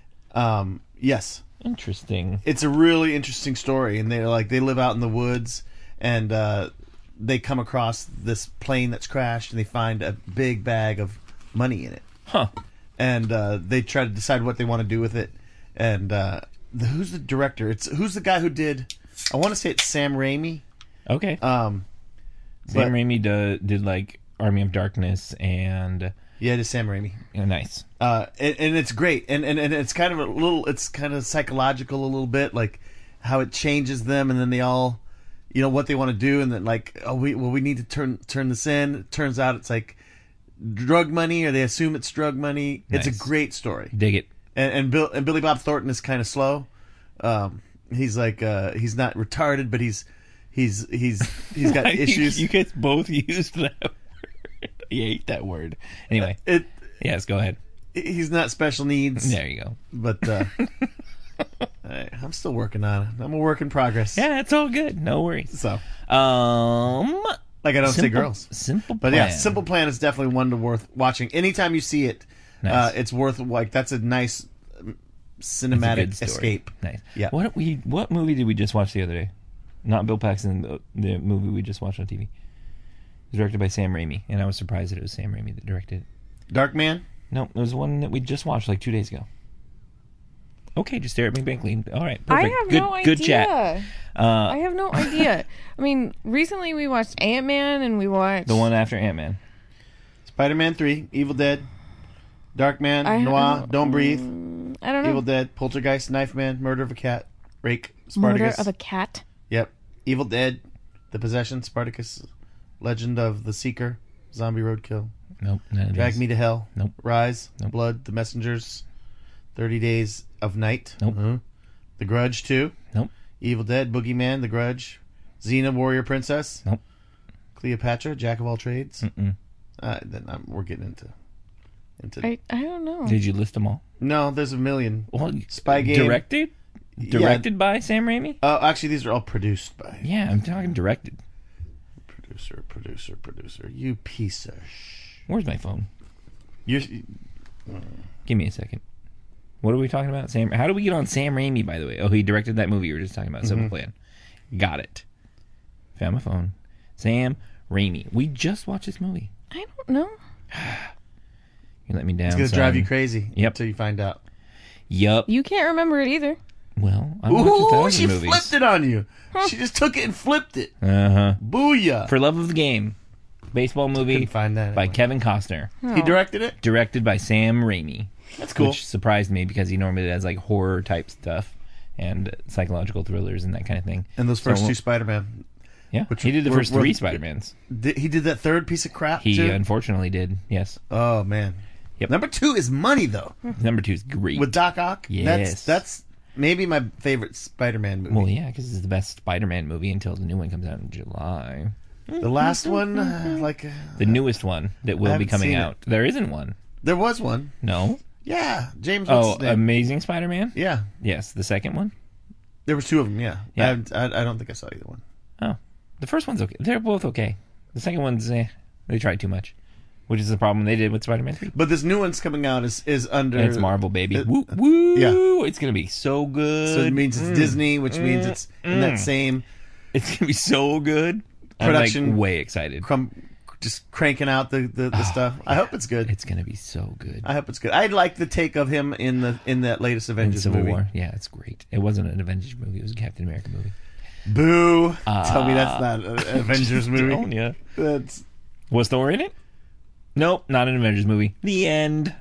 Yes. interesting. It's a really interesting story, and they live out in the woods, and they come across this plane that's crashed, and they find a big bag of money in it, Huh. and they try to decide what they want to do with it. And who's the director? Who's the guy who did? I want to say it's Sam Raimi. Okay. Sam Sam Raimi did like Army of Darkness and Yeah, it is Sam Raimi. nice. And it's great, and it's kind of it's kind of psychological a little bit, like how it changes them, and then they all, what they want to do, and then like, we need to turn this in. It turns out it's like drug money, or they assume it's drug money. It's Nice. a great story, Dig it. and Billy Bob Thornton is kind of slow. He's like he's not retarded, but he's got issues. You guys both used that word. I hate that word. Anyway, yes, go ahead. He's not special needs. There you go. But I'm still working on it. I'm a work in progress. Yeah, it's all good. No worries. So, Like I don't say girls. Simple But Plan. yeah, Simple Plan is definitely one worth watching. Anytime you see it, Nice. it's worth that's a nice It's a cinematic good story. escape. Nice. Yeah. What movie did we just watch the other day? Not Bill Paxton. The movie we just watched on TV. It was directed by Sam Raimi, and I was surprised that it was Sam Raimi that directed it. Dark Man. No, it was one that we just watched like 2 days ago. Okay, just stare at me blankly. All right, I perfect. have good, no idea. Good chat. I have no idea. I mean, recently we watched Ant-Man and we watched The one after Ant-Man. Spider-Man 3, Evil Dead, Dark Man, I Noir, haven't- Don't Breathe, I don't know. Evil Dead, Poltergeist, Knife Man, Murder of a Cat, Rake, Murder Spartacus. of a Cat. Yep. Evil Dead, The Possession, Spartacus, Legend of the Seeker, Zombie Roadkill, Nope. None of Drag these. Me to Hell, Nope. Rise, Nope. Blood, The Messengers, 30 Days of Night, Nope. The Grudge 2, Nope. Evil Dead, Boogeyman, The Grudge, Xena, Warrior Princess, Nope. Cleopatra, Jack of All Trades. Mm-mm. Then we're getting into. I don't know. Did you list them all? No, there's a million. Well, Spy Game. Directed by Sam Raimi? Actually, these are all produced by Yeah, I'm talking directed. producer. You piece of Where's my phone? You're, Give me a second. What are we talking about? Sam? How do we get on Sam Raimi, by the way? Oh, he directed that movie you were just talking about, Simple Plan. Got it. Found my phone. Sam Raimi. We just watched this movie. I don't know. You let me down. it's gonna son. drive you crazy. Yep. Until you find out. Yup. You can't remember it either. Well, I watched 1,000 she movies. flipped it on you. She just took it and flipped it. Uh-huh. Booyah! For Love of the Game. Baseball movie Couldn't find that by anyway. Kevin Costner. He directed it. Directed by Sam Raimi. That's cool. Which surprised me because he normally does like horror type stuff and psychological thrillers and that kind of thing. And those first So- two Spider-Man. Yeah, which he did the were- first were- 3 Spider-Mans. He did that third piece of crap He too. unfortunately did, yes. Oh man. Yep. Number 2 is money though. Number 2 is great. With Doc Ock. Yes. That's maybe my favorite Spider-Man movie. Well, yeah, because it's the best Spider-Man movie until the new one comes out in July. The last one, The newest one that I will be haven't coming seen it. out. There isn't one. there was one. No? Yeah, James. What's Oh, his name? Amazing Spider-Man? Yeah, Yes, the second one? there was 2 of them. Yeah, Yeah. I don't think I saw either one. Oh. The first one's okay. They're both okay. The second one's, they tried too much which is the problem they did with Spider-Man 3. But this new one's coming out is under. And it's Marvel, baby. it- woo, woo. yeah. It's going to be so good. So it means it's Disney, which means it's in that same It's going to be so good. Production- I'm like way excited. just cranking out the stuff. I hope it's good. It's going to be so good. I hope it's good. I like the take of him in that latest In Avengers Civil movie. War. Yeah, it's great. It wasn't an Avengers movie. It was a Captain America movie. Boo! Tell me that's not an Avengers movie. Oh, yeah. That's Was Thor in it? Nope, not an Avengers movie. The end.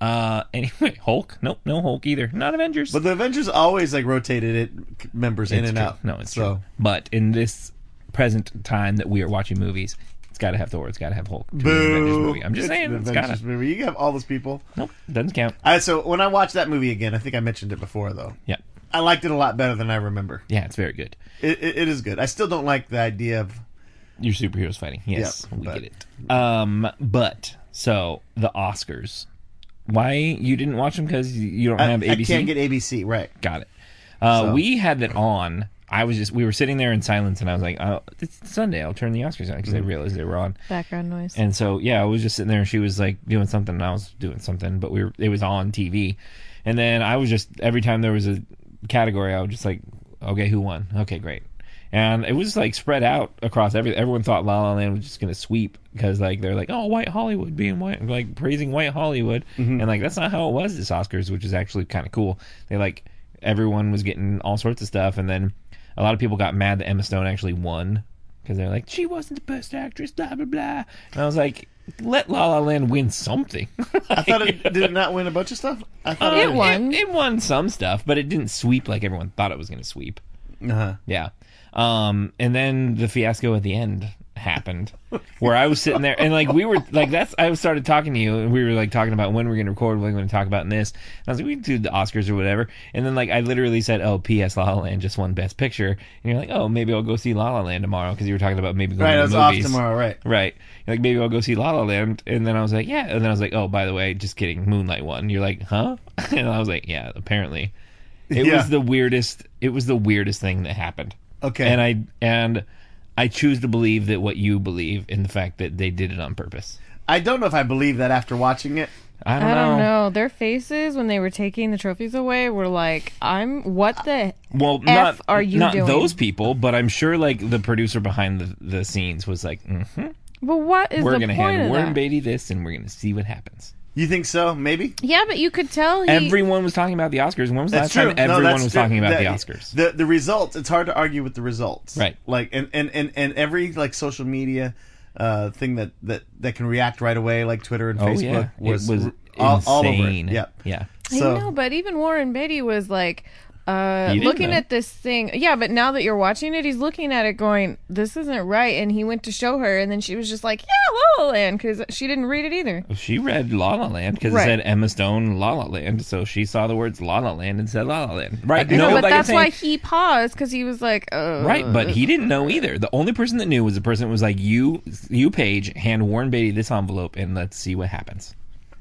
Anyway, Hulk? Nope, no Hulk either. Not Avengers. but the Avengers always like rotated it members in It's and true. out. No, it's so. true. But in this present time that we are watching movies, it's got to have Thor. It's got to have Hulk. To be an Avengers Boo! movie. I'm just It's saying, an it's Avengers got to. movie. You have all those people. Nope, doesn't count. So when I watched that movie again, I think I mentioned it before though. Yeah, I liked it a lot better than I remember. yeah, it's very good. It is good. I still don't like the idea of Your superheroes fighting. Yes, Yeah, we but- get it. But so the Oscars. Why you didn't watch them? Because you don't have ABC. I can't get ABC right. Got it. So- We had that on. We were sitting there in silence, and I was like, "Oh, it's Sunday. I'll turn the Oscars on," because I realized they were on. Background noise. And so, yeah, I was just sitting there, and she was like doing something, and I was doing something, but it was on TV. And then I was just every time there was a category, I was just like, "Okay, who won? Okay, great." And it was like spread out across everyone thought La La Land was just going to sweep because like they're like, oh, white Hollywood being white, like praising white Hollywood, and like that's not how it was this Oscars, which is actually kind of cool. They like everyone was getting all sorts of stuff, and then a lot of people got mad that Emma Stone actually won because they're like, she wasn't the best actress, blah blah blah. And I was like, let La La Land win something. I thought it did it not win a bunch of stuff. I thought It won. It won some stuff, but it didn't sweep like everyone thought it was going to sweep. Uh-huh. Yeah. And then the fiasco at the end happened where I was sitting there and like we were like I started talking to you and we were like talking about when we're going to record, what we're going to talk about in this. And I was like, we can do the Oscars or whatever. And then like I literally said, oh, P.S. La La Land just won Best Picture. And you're like, oh, maybe I'll go see La La Land tomorrow because you were talking about maybe going Right, to I the was off movies. tomorrow, right. Right. You're like, maybe I'll go see La La Land. And then I was like, yeah. And then I was like, oh, by the way, just kidding, Moonlight won. You're like, huh? And I was like, yeah, apparently. It Yeah. was the weirdest thing that happened. Okay. And I choose to believe that what you believe in the fact that they did it on purpose. I don't know if I believe that after watching it. I I don't don't know. know. Their faces when they were taking the trophies away were like, what the Well, F are you not doing? those people, but I'm sure like the producer behind the scenes was like, But what is we're the going to point hand of Warren that? Beatty this, and we're going to see what happens. You think so? Maybe. Yeah, but you could tell Everyone was talking about the Oscars. When was the last time everyone was talking about the Oscars? The results. It's hard to argue with the results, Right. Like and every like social media thing that can react right away, like Twitter and Oh Facebook, yeah, was it was all over it. insane. Yeah. yeah. So I know, but even Warren Beatty was like didn't looking know. at this thing. Yeah, but now that you're watching it, he's looking at it going, this isn't right. And he went to show her, and then she was just like, yeah, La La Land, because she didn't read it either. She read La La Land because Right. it said Emma Stone La La Land, so she saw the words La La Land and said La La Land. Right? do know. No, but like I'm that's saying- why he paused, because he was like, Right, but he didn't know either. The only person that knew was the person that was like, you Paige, hand Warren Beatty this envelope and let's see what happens.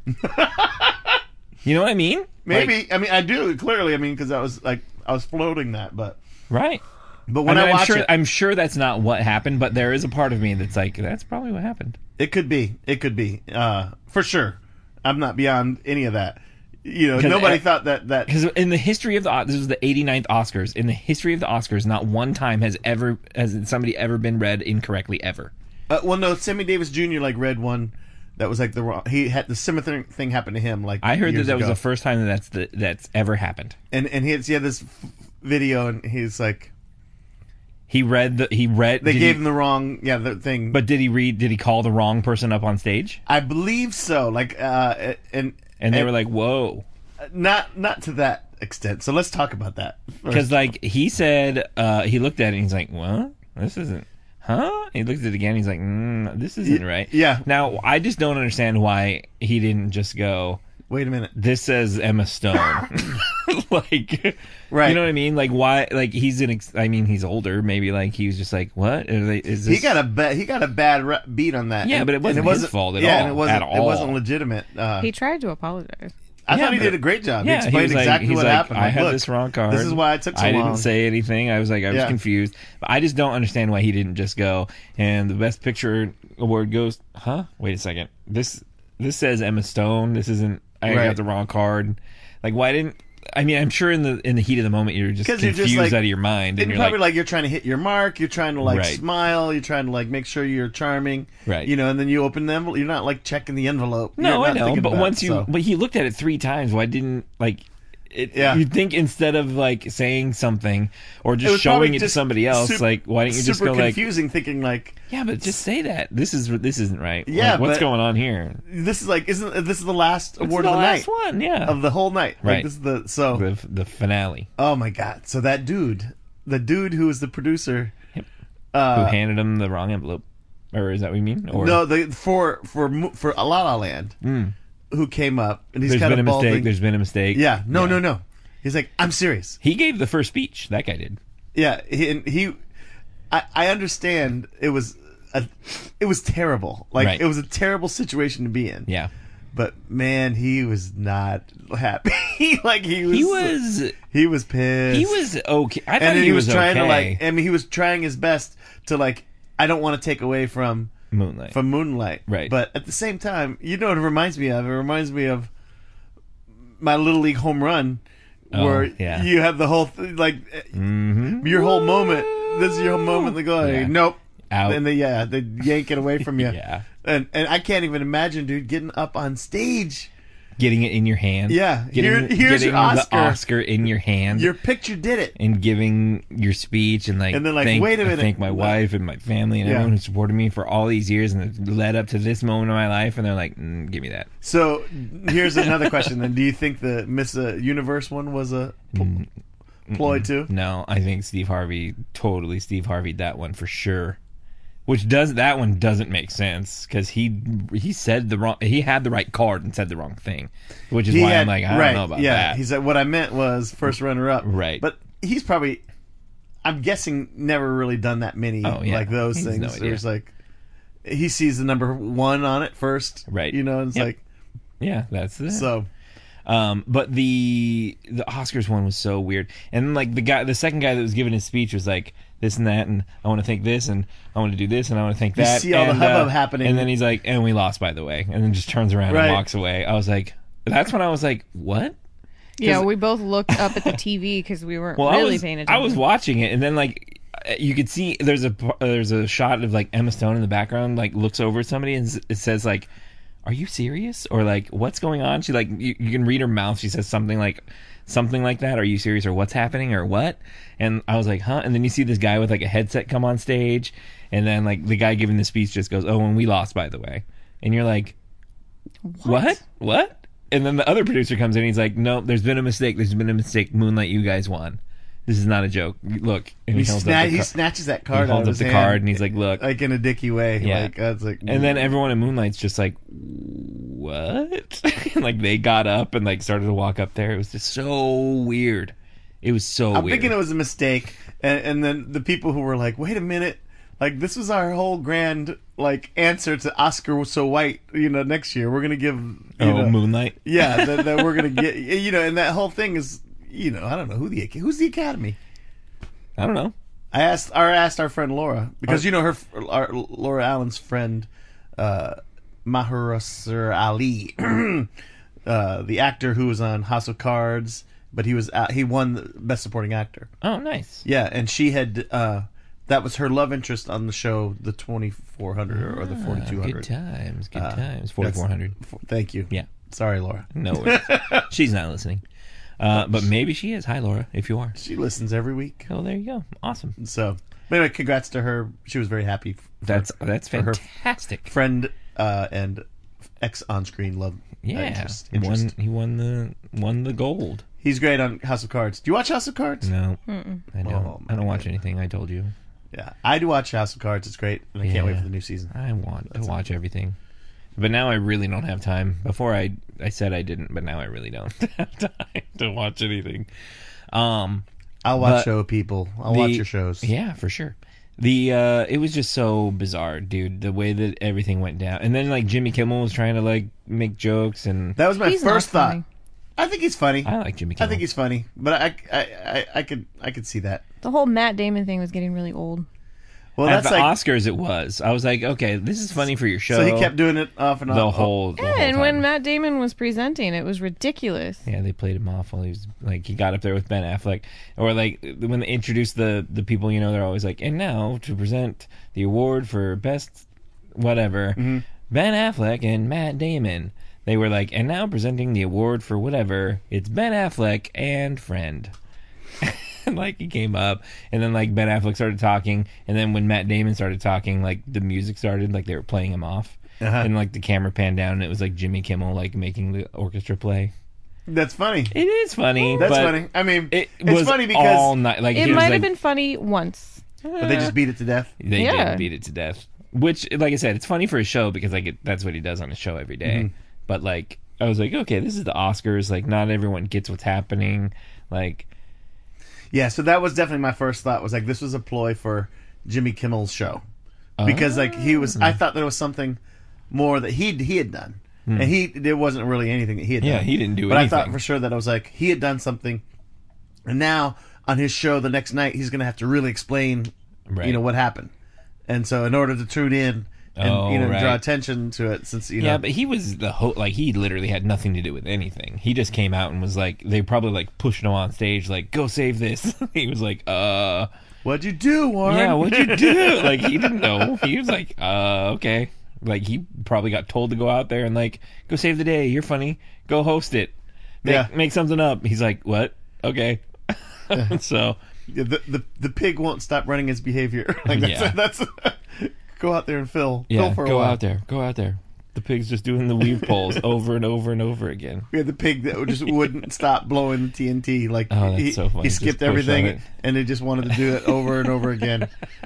You know what I mean? maybe Like, I mean I do clearly. I mean because I was floating that, but right. when I mean, I watch it, I'm sure that's not what happened, but there is a part of me that's like, that's probably what happened. it could be for sure. I'm not beyond any of that. You know, nobody thought that. Because in the history of this was the 89th Oscars. In the history of the Oscars, not one time has somebody ever been read incorrectly ever. Well, no, Sammy Davis Jr. like read one that was like the wrong. He had the similar thing happen to him. Like I heard years that was ago. the first time that's ever happened. and he had this video, and he's like, They they gave him the wrong the thing. But did he call the wrong person up on stage? I believe so. Like and They were like, "Whoa." not to that extent. So let's talk about that. Because like he said, he looked at it and he's like, "What? This isn't." Huh? He looked at it again. He's like, "This isn't right." yeah. Now I just don't understand why he didn't just go, Wait a minute. "This says Emma Stone." Like, Right. You know what I mean? Like, why? Like, he's older. Maybe like he was just like, "What is this?" He got a bad beat on that. Yeah, but it wasn't his fault at all. And it wasn't At all. It wasn't legitimate. He tried to apologize. I thought he but- did a great job. Yeah, he explained was like, exactly he's what like, happened. I Like, had look, this wrong card. This is why it took so I long. didn't say anything. I was like, I was Yeah. confused. But I just don't understand why he didn't just go. And the Best Picture award goes, huh? Wait a second. This says Emma Stone. This isn't. I Right. got the wrong card. Like, why didn't? I mean, I'm sure in the heat of the moment you're just 'Cause confused you're just like- out of your mind, and And you're probably like, you're trying to hit your mark. You're trying to Right. smile. You're trying to make sure you're charming. Right. And then you open the envelope. You're not checking the envelope. no, You're I not know. thinking But about once it, you, so. but he looked at it 3 times. Why didn't it? Yeah. You'd think instead of saying something or It just was probably showing it to just somebody else, super- why didn't you just super go confusing, thinking yeah, but just say that this isn't right. Yeah, what's but- going on here? this is isn't this is the last It's award the of the last night one, yeah, of the whole night. Right. This is the finale. oh my god. So that the dude who was the producer, Who handed him the wrong envelope, or is that what you mean? Or no, for La La Land, who came up and he's there's kind been of a mistake. balding. There's been a mistake. Yeah, no. He's like, I'm serious. He gave the first speech. That guy did. Yeah, I understand it was terrible. Right. It was a terrible situation to be in. Yeah, But man, he was not happy. he was. he was pissed. He was okay. I thought and then he was trying okay. to he was trying his best to I don't want to take away from Moonlight. Right. But at the same time, you know what it reminds me of? It reminds me of my Little League home run, where yeah. you have the whole your whole moment. This is your whole moment. They go, Yeah. nope, Out. and they yank it away from you. Yeah. And I can't even imagine, dude, getting up on stage. Getting it in your hand. Yeah. Here's Here's your Oscar. the Oscar in your hand. Your picture did it. and giving your speech and And then, thank, wait a minute. thank my wife and my family and Yeah. everyone who supported me for all these years and it led up to this moment of my life, and they're like, give me that. So here's another question. Then, do you think the Miss Universe one was a ploy too? No, I think Steve Harvey that one for sure. That one doesn't make sense because he said he had the right card and said the wrong thing, which is why I'm like, I don't know about that. He said what I meant was first runner up. Right. But he's probably, I'm guessing, never really done that many those He has things. no idea. There's he sees the number 1 on it first. Right. And it's Yep. Yeah, that's it. so. But the Oscars one was so weird, and the second guy that was giving his speech was like this and that, and I want to thank this, and I want to do this, and I want to thank You that. see all the and, hubbub happening. and then he's like, and we lost, by the way, and then just turns around Right. and walks away. I was like, that's when I was like, what? Yeah, we both looked up at the TV because we weren't Well, really paying attention. I was watching it, and then you could see there's a shot of Emma Stone in the background, looks over at somebody, and it says are you serious? Or what's going on? She you can read her mouth. She says something like that. Are you serious? Or what's happening? Or what? And I was like, huh? And then you see this guy with a headset come on stage, and then the guy giving the speech just goes, oh, and we lost, by the way. And you're like, what? And then the other producer comes in. And he's like, no, there's been a mistake. Moonlight, you guys won. This is not a joke. Look, and He holds up the snatches that he card out holds of up his the hand, card, and he's like, look. in a dicky way. Yeah. And then everyone in Moonlight's just like, what? And they got up and started to walk up there. It was just so weird. It was so I'm weird. thinking it was a mistake, and then the people who were like, wait a minute, this was our whole grand answer to Oscar So White. Next year we're gonna give Moonlight. Yeah, that we're gonna get. And that whole thing is. I don't know who's the Academy. I don't know. I asked our friend Laura because Laura Allen's friend Mahershala Ali, the actor who was on House of Cards, but he won the Best Supporting Actor. Oh, nice. Yeah, and she had that was her love interest on the show, the 2400 or the 4200. Good times. 4400. Thank you. Yeah. Sorry, Laura. No worries. She's not listening. But maybe she is. Hi, Laura, if you are. She listens every week. Oh, there you go. Awesome. So, anyway, congrats to her. She was very happy. That's for her fantastic. friend and ex on-screen love interest. He won the gold. He's great on House of Cards. Do you watch House of Cards? No, I don't. Oh, I don't watch anything. I told you. Yeah, I do watch House of Cards. It's great, and I can't wait for the new season. I want to watch everything, but now I really don't have time. Before I said I didn't, but now I really don't have time to watch anything. I'll watch show people. I'll watch your shows. Yeah, for sure. It was just so bizarre, dude. The way that everything went down, and then Jimmy Kimmel was trying to make jokes, and That was my He's not first thought. funny. I think he's funny. I like Jimmy I Kimmel. think he's funny, but I could see that. The whole Matt Damon thing was getting really old. Well, At that's the like Oscars, it was. I was like, okay, this is funny for your show. so he kept doing it off and on. the whole Yeah, and time. when Matt Damon was presenting, it was ridiculous. Yeah, they played him off while he was like he got up there with Ben Affleck, or like when they introduced the people, they're always like, and now to present the award for best whatever, Ben Affleck and Matt Damon. They were like, and now presenting the award for whatever, it's Ben Affleck and friend. And like he came up, and then like Ben Affleck started talking, and then when Matt Damon started talking, like the music started, like they were playing him off. And like the camera panned down, and it was like Jimmy Kimmel like making the orchestra play. That's funny. It is funny. That's but funny. I mean, It it's was funny because all night. Like It he was might like, have been funny once. but they just beat it to death. They Yeah. did beat it to death. Which, like I said, it's funny for his show because like that's what he does on his show every day. But like I was like, okay, this is the Oscars. Like not everyone gets what's happening. Like Yeah, so that was definitely my first thought. Was like this was a ploy for Jimmy Kimmel's show because like he was. I thought there was something more that he had done, and there wasn't really anything that he had done. Yeah, he didn't do but anything. I thought for sure that I was like he had done something, and now on his show the next night he's going to have to really explain, Right. what happened, and so in order to tune in and Oh, draw right. attention to it, since yeah, but he was the like he literally had nothing to do with anything. He just came out and was like they probably like pushed him on stage like go save this. He was like what'd you do, Warren? yeah, what'd you do? Like he didn't know. He was like okay. Like he probably got told to go out there and like go save the day. You're funny. Go host it. Make something up. He's like, what? Okay. So Yeah, the pig won't stop running his behavior. Like that's go out there and fill for a go while. out there. Go out there. The pig's just doing the weave poles over and over and over again. We had the pig that just wouldn't stop blowing the TNT. Like Oh, that's so funny. he Just skipped push on everything, it. and they just wanted to do it over and over again.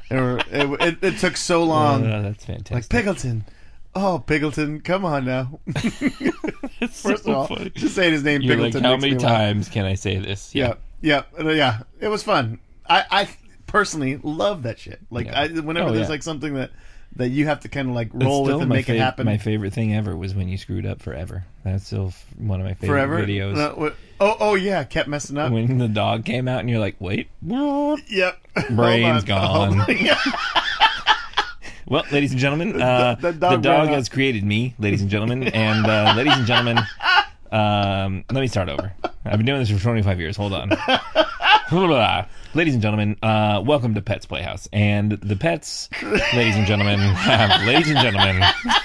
It took so long. That's Like fantastic. Piggleton, oh Piggleton, come on now. It's First so of all, funny. just saying his name You're Piggleton. like, how makes many me laugh. times can I say this? Yeah. It was fun. I personally love that shit. Like Yeah. whenever Oh, there's yeah. like something that you have to kind of like It's roll still with and my make it happen. My favorite thing ever was when you screwed up forever. That's still one of my favorite Forever videos. Oh yeah, kept messing up. When the dog came out and you're like, wait, Yep. brain's Hold on. gone. Yeah. Well, ladies and gentlemen, The the dog dog ran out. has created me, ladies and gentlemen. And ladies and gentlemen, let me start over. I've been doing this for 25 years. Hold on. Ladies and gentlemen, welcome to Pets Playhouse. And the pets, ladies and gentlemen, ladies and gentlemen,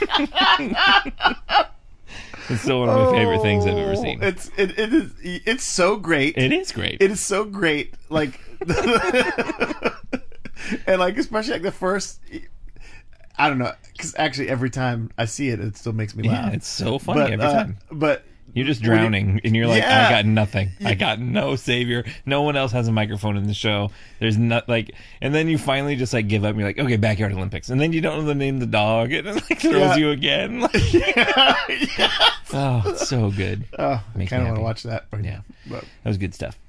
it's still one of my favorite things I've ever seen. It's so great. It is great. It is so great. Like, and like especially like the first. I don't know, because actually every time I see it, it still makes me laugh. Yeah, it's so funny but, every time. But You're just drowning, and you're like, Yeah. I got nothing. I got no savior. No one else has a microphone in the show. There's not like, and then you finally just like give up. And you're like, okay, backyard Olympics, and then you don't know the name of the dog, and it like throws Yeah. you again. Like, oh, it's so good. oh, I Makes kind me of want happy. to watch that. But, Yeah. but That was good stuff.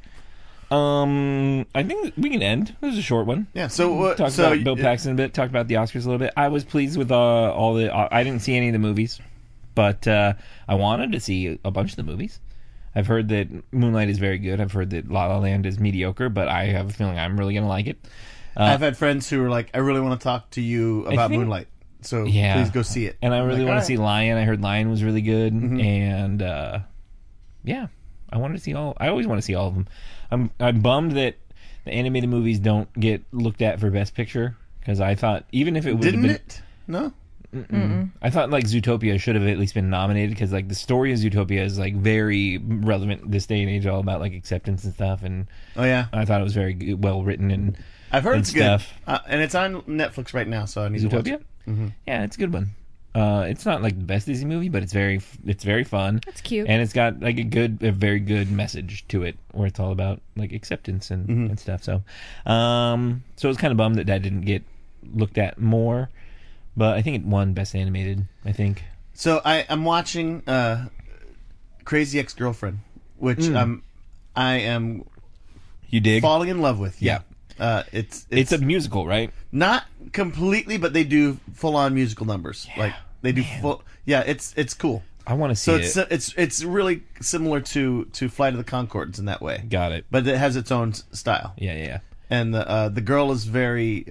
I think we can end. It was a short one. yeah. So Talked so about Bill Paxton a bit. Talked about the Oscars a little bit. I was pleased with all the. I didn't see any of the movies, but I wanted to see a bunch of the movies. I've heard that Moonlight is very good. I've heard that La La Land is mediocre, but I have a feeling I'm really going to like it. I've had friends who were like, I really want to talk to you about think- Moonlight. So Yeah. please go see it. And I really Like, want to all see right. Lion. I heard Lion was really good, Mm-hmm. and yeah, I wanted to see all. I always want to see all of them. I'm bummed that the animated movies don't get looked at for Best Picture because I thought even if it would have Didn't been, it? No. I thought like Zootopia should have at least been nominated because like the story of Zootopia is like very relevant this day and age, all about like acceptance and stuff. And Oh yeah. I thought it was very well written and I've heard and it's good, stuff. and it's on Netflix right now. So I need to watch Zootopia. it. Yeah, it's a good one. It's not like the best Disney movie, but it's very fun. That's cute. And it's got like a very good message to it, where it's all about like acceptance and stuff. So, so it's kind of bummed that didn't get looked at more, but I think it won Best Animated. I think. So I'm watching Crazy Ex-Girlfriend, which I am You dig? falling in love with. Yeah. It's a musical, right? not completely, but they do full on musical numbers. Like they do full. Yeah, it's cool. I want to see So it. it's really similar to Flight of the Conchords in that way, Got it. but it has its own style. Yeah. And the girl is very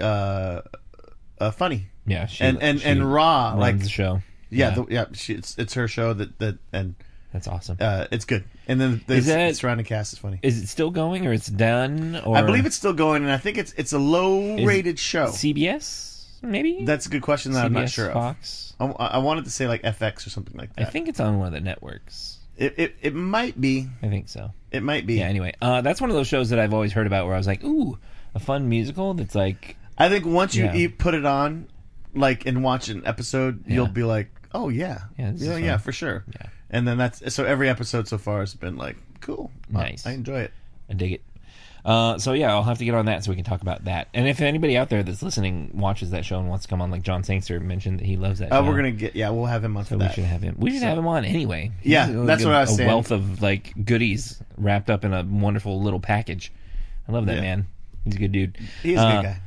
funny. Yeah. She, and raw, runs like the show. it's her show and That's awesome. it's good. And then Is the that- surrounding cast is funny. Is it still going or it's done? Or I believe it's still going, and I think it's a low-rated show. CBS, maybe? That's a good question that I'm not CBS, sure of. Fox? I wanted to say like FX or something like I that. think it's on one of the networks. It might be. I think so. It might be. Yeah, anyway. That's one of those shows that I've always heard about where I was like, ooh, a fun musical that's like... I think once you Yeah. put it on, like, and watch an episode, Yeah. you'll be like, oh yeah, Yeah, this is fun. yeah, for sure. Yeah. And then so every episode so far has been like, cool, Nice. I enjoy it. I dig it. So yeah, I'll have to get on that so we can talk about that. And if anybody out there that's listening watches that show and wants to come on, like John Sangster mentioned that he loves that show. We're gonna we'll have him on So for we that. should have him. We should have him on anyway. Yeah, He's that's what I was a saying. wealth of like goodies wrapped up in a wonderful little package. I love that Yeah. man. He's a good dude. He's a good guy.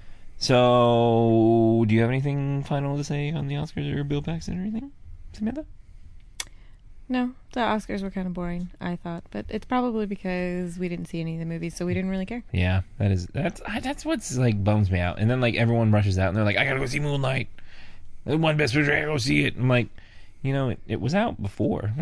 So, do you have anything final to say on the Oscars or Bill Paxton or anything, Samantha? No, the Oscars were kind of boring, I thought, but it's probably because we didn't see any of the movies, so we didn't really care. Yeah, that's what's like bums me out. And then like everyone rushes out and they're like, I gotta go see Moonlight. It won Best Picture. I gotta go see it. I'm like, you know, it was out before.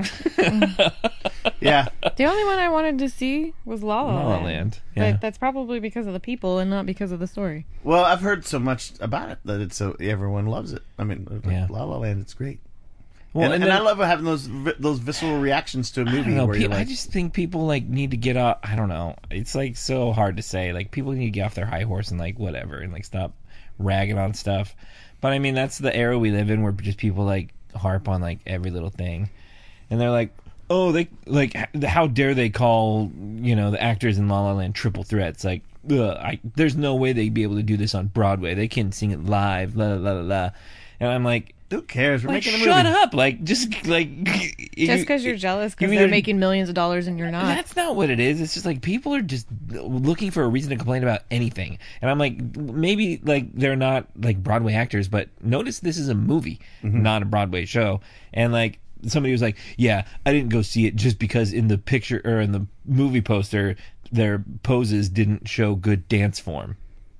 Yeah, The only one I wanted to see was La La La La Land. Land, yeah. But that's probably because of the people and not because of the story. well, I've heard so much about it that it's so everyone loves it. I mean, like, Yeah. La La Land, it's great. Well, and then- I love having those visceral reactions to a I movie don't know. where you're I like, just think people like need to get off. I don't know. It's like so hard to say. Like people need to get off their high horse and like whatever and like stop ragging on stuff. But I mean, that's the era we live in where just people like harp on like every little thing, and they're like, oh, they like how dare they call the actors in La La Land triple threats? Like, there's no way they'd be able to do this on Broadway. They can't sing it live. La la la la. And I'm like. who cares? We're Like, making a shut movie. up! Like, just like Just because you're jealous because you they're either- making millions of dollars and you're not. That's not what it is. It's just like people are just looking for a reason to complain about anything. And I'm like, maybe like they're not like Broadway actors, but notice this is a movie, not a Broadway show. And like somebody was like, yeah, I didn't go see it just because in the picture or in the movie poster their poses didn't show good dance form.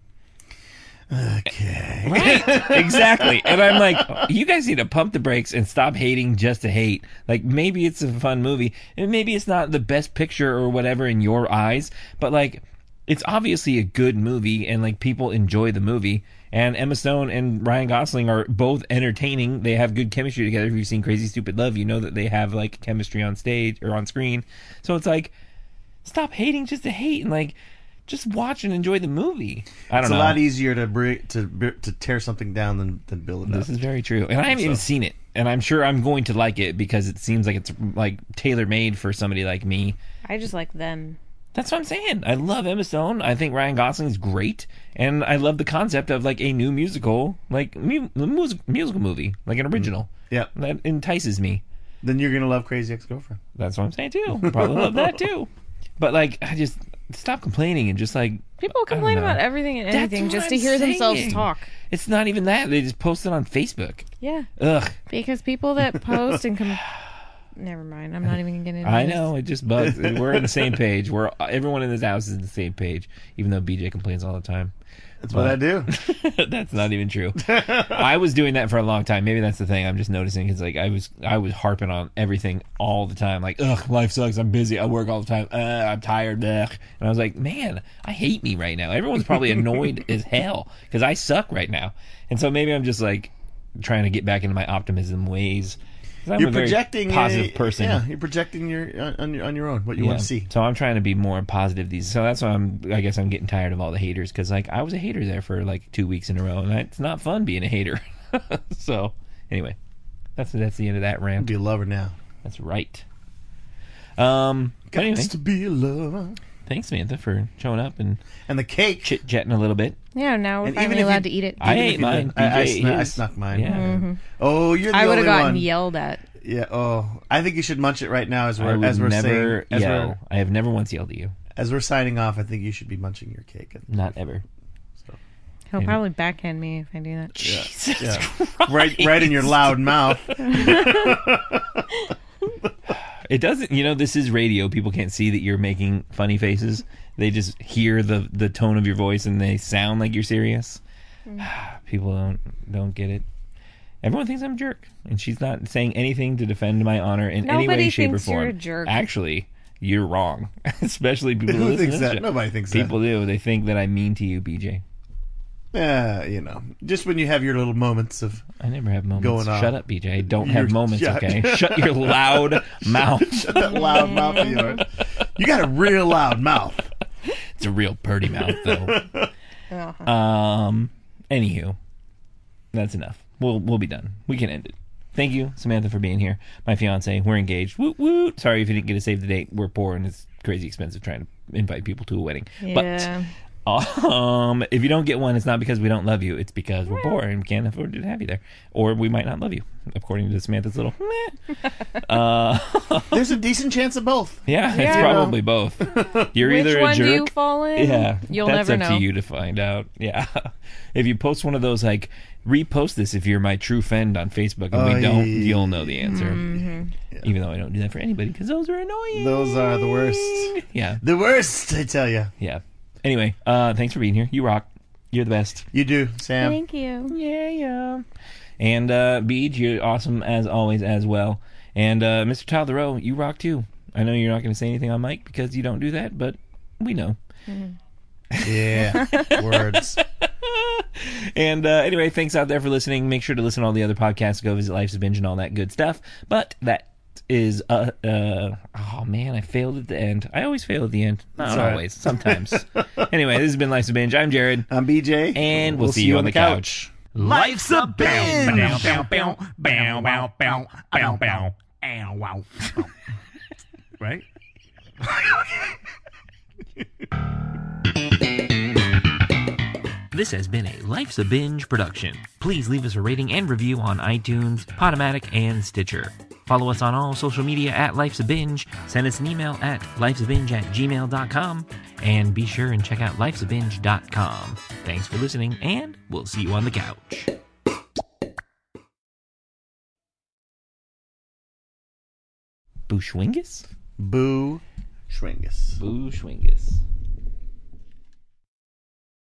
Okay. Right, exactly. And I'm like, you guys need to pump the brakes and stop hating just to hate. Like, maybe it's a fun movie, and maybe it's not the best picture or whatever in your eyes, but like, it's obviously a good movie, and like, people enjoy the movie. And Emma Stone and Ryan Gosling are both entertaining. They have good chemistry together. If you've seen Crazy Stupid Love, you know that they have like chemistry on stage or on screen. So it's like, stop hating just to hate, and like, just watch and enjoy the movie. I don't It's know. a lot easier to tear something down than build it up. This is very true, and I haven't even seen it, and I'm sure I'm going to like it because it seems like it's like tailor made for somebody like me. I just like them. That's what I'm saying. I love Emma Stone. I think Ryan Gosling's great, and I love the concept of like a new musical, like musical movie, like an original. Yeah. That entices me. Then you're gonna love Crazy Ex-Girlfriend. That's what I'm saying too. Probably love that too. But like, I just stop complaining and just like People I don't complain know. about everything and That's anything what just to I'm hear themselves saying. talk. It's not even that. They just post it on Facebook. Yeah. Ugh. Because people that post and never mind. I'm not even going to get into I this. know, it just bugs. We're on the same page. Everyone in this house is on the same page, even though BJ complains all the time. That's what I do. That's not even true. I was doing that for a long time. Maybe that's the thing. I'm just noticing because like I was harping on everything all the time. Like, ugh, life sucks. I'm busy. I work all the time. I'm tired. Ugh. And I was like, man, I hate me right now. Everyone's probably annoyed as hell because I suck right now. And so maybe I'm just like trying to get back into my optimism ways. 'Cause I'm You're a very projecting positive person. Yeah, you're projecting on your own what you want to see. So I'm trying to be more positive so that's why I guess I'm getting tired of all the haters because like I was a hater there for like 2 weeks in a row and it's not fun being a hater. So anyway, that's the end of that rant. Be a lover now. That's right. But anyway, Got to be a lover. thanks Samantha for showing up and And the cake. chit chatting a little bit. Yeah, now we're And even finally if allowed you- to eat it. I Even ate if you mine. didn't- I BJ ate I his. snuck mine. Yeah. Oh, you're the I would only have gotten one. yelled at. Yeah. Oh, I think you should munch it right now as I we're would as we're never saying yell. I have never once yelled at you. as we're signing off. I think you should be munching your cake. Not ever. He'll Maybe. probably backhand me if I do that. Jesus Yeah. Christ. right in your loud mouth. It doesn't, this is radio. People can't see that you're making funny faces. They just hear the tone of your voice and they sound like you're serious. People don't get it. Everyone thinks I'm a jerk, and she's not saying anything to defend my honor in any way, Nobody shape, or thinks form. you're a jerk. Actually, you're wrong. Especially people who Who listen thinks to this that? show. Nobody thinks that. People do. They think that I'm mean to you, BJ. Just when you have your little moments of I never have moments. Going on. Shut up, BJ. I don't have moments, yeah. okay? Shut your loud mouth. shut that loud mouth of yours. You got a real loud mouth. It's a real purdy mouth, though. Anywho, that's enough. We'll be done. We can end it. Thank you, Samantha, for being here. My fiance, we're engaged. Woot woot. Sorry if you didn't get to save the date. We're poor and it's crazy expensive trying to invite people to a wedding. Yeah. But if you don't get one, it's not because we don't love you. It's because we're poor and we can't afford to have you there, or we might not love you, according to Samantha's little. There's a decent chance of both. Yeah, it's Yeah. probably both. You're Which either a one jerk. do you fall in? Yeah, You'll that's never up know. to you to find out. Yeah, if you post one of those, like repost this if you're my true friend on Facebook, and we don't, you'll know the answer. Mm-hmm. Even though I don't do that for anybody because those are annoying. Those are the worst. Yeah, The worst, I tell you. yeah. Anyway, thanks for being here. You rock. You're the best. You do, Sam. Thank you. Yeah. And Beej, you're awesome as always as well. And Mr. Tyler Rowe, you rock too. I know you're not going to say anything on mic because you don't do that, but we know. Yeah. Words. And anyway, thanks out there for listening. Make sure to listen to all the other podcasts. Go visit Life's a Binge and all that good stuff. But that is oh man, I failed at the end. I always fail at the end. Not all right. always. Sometimes. Anyway, this has been Life's a Binge. I'm Jared. I'm BJ. And we'll see you on the couch. Life's a binge. Right? This has been a Life's a Binge production. Please leave us a rating and review on iTunes, Podomatic, and Stitcher. Follow us on all social media at Life's a Binge. Send us an email at lifesabinge@gmail.com. And be sure and check out lifesabinge.com. Thanks for listening, and we'll see you on the couch. Bushwingus? Boo Schwingus. Bushwingus.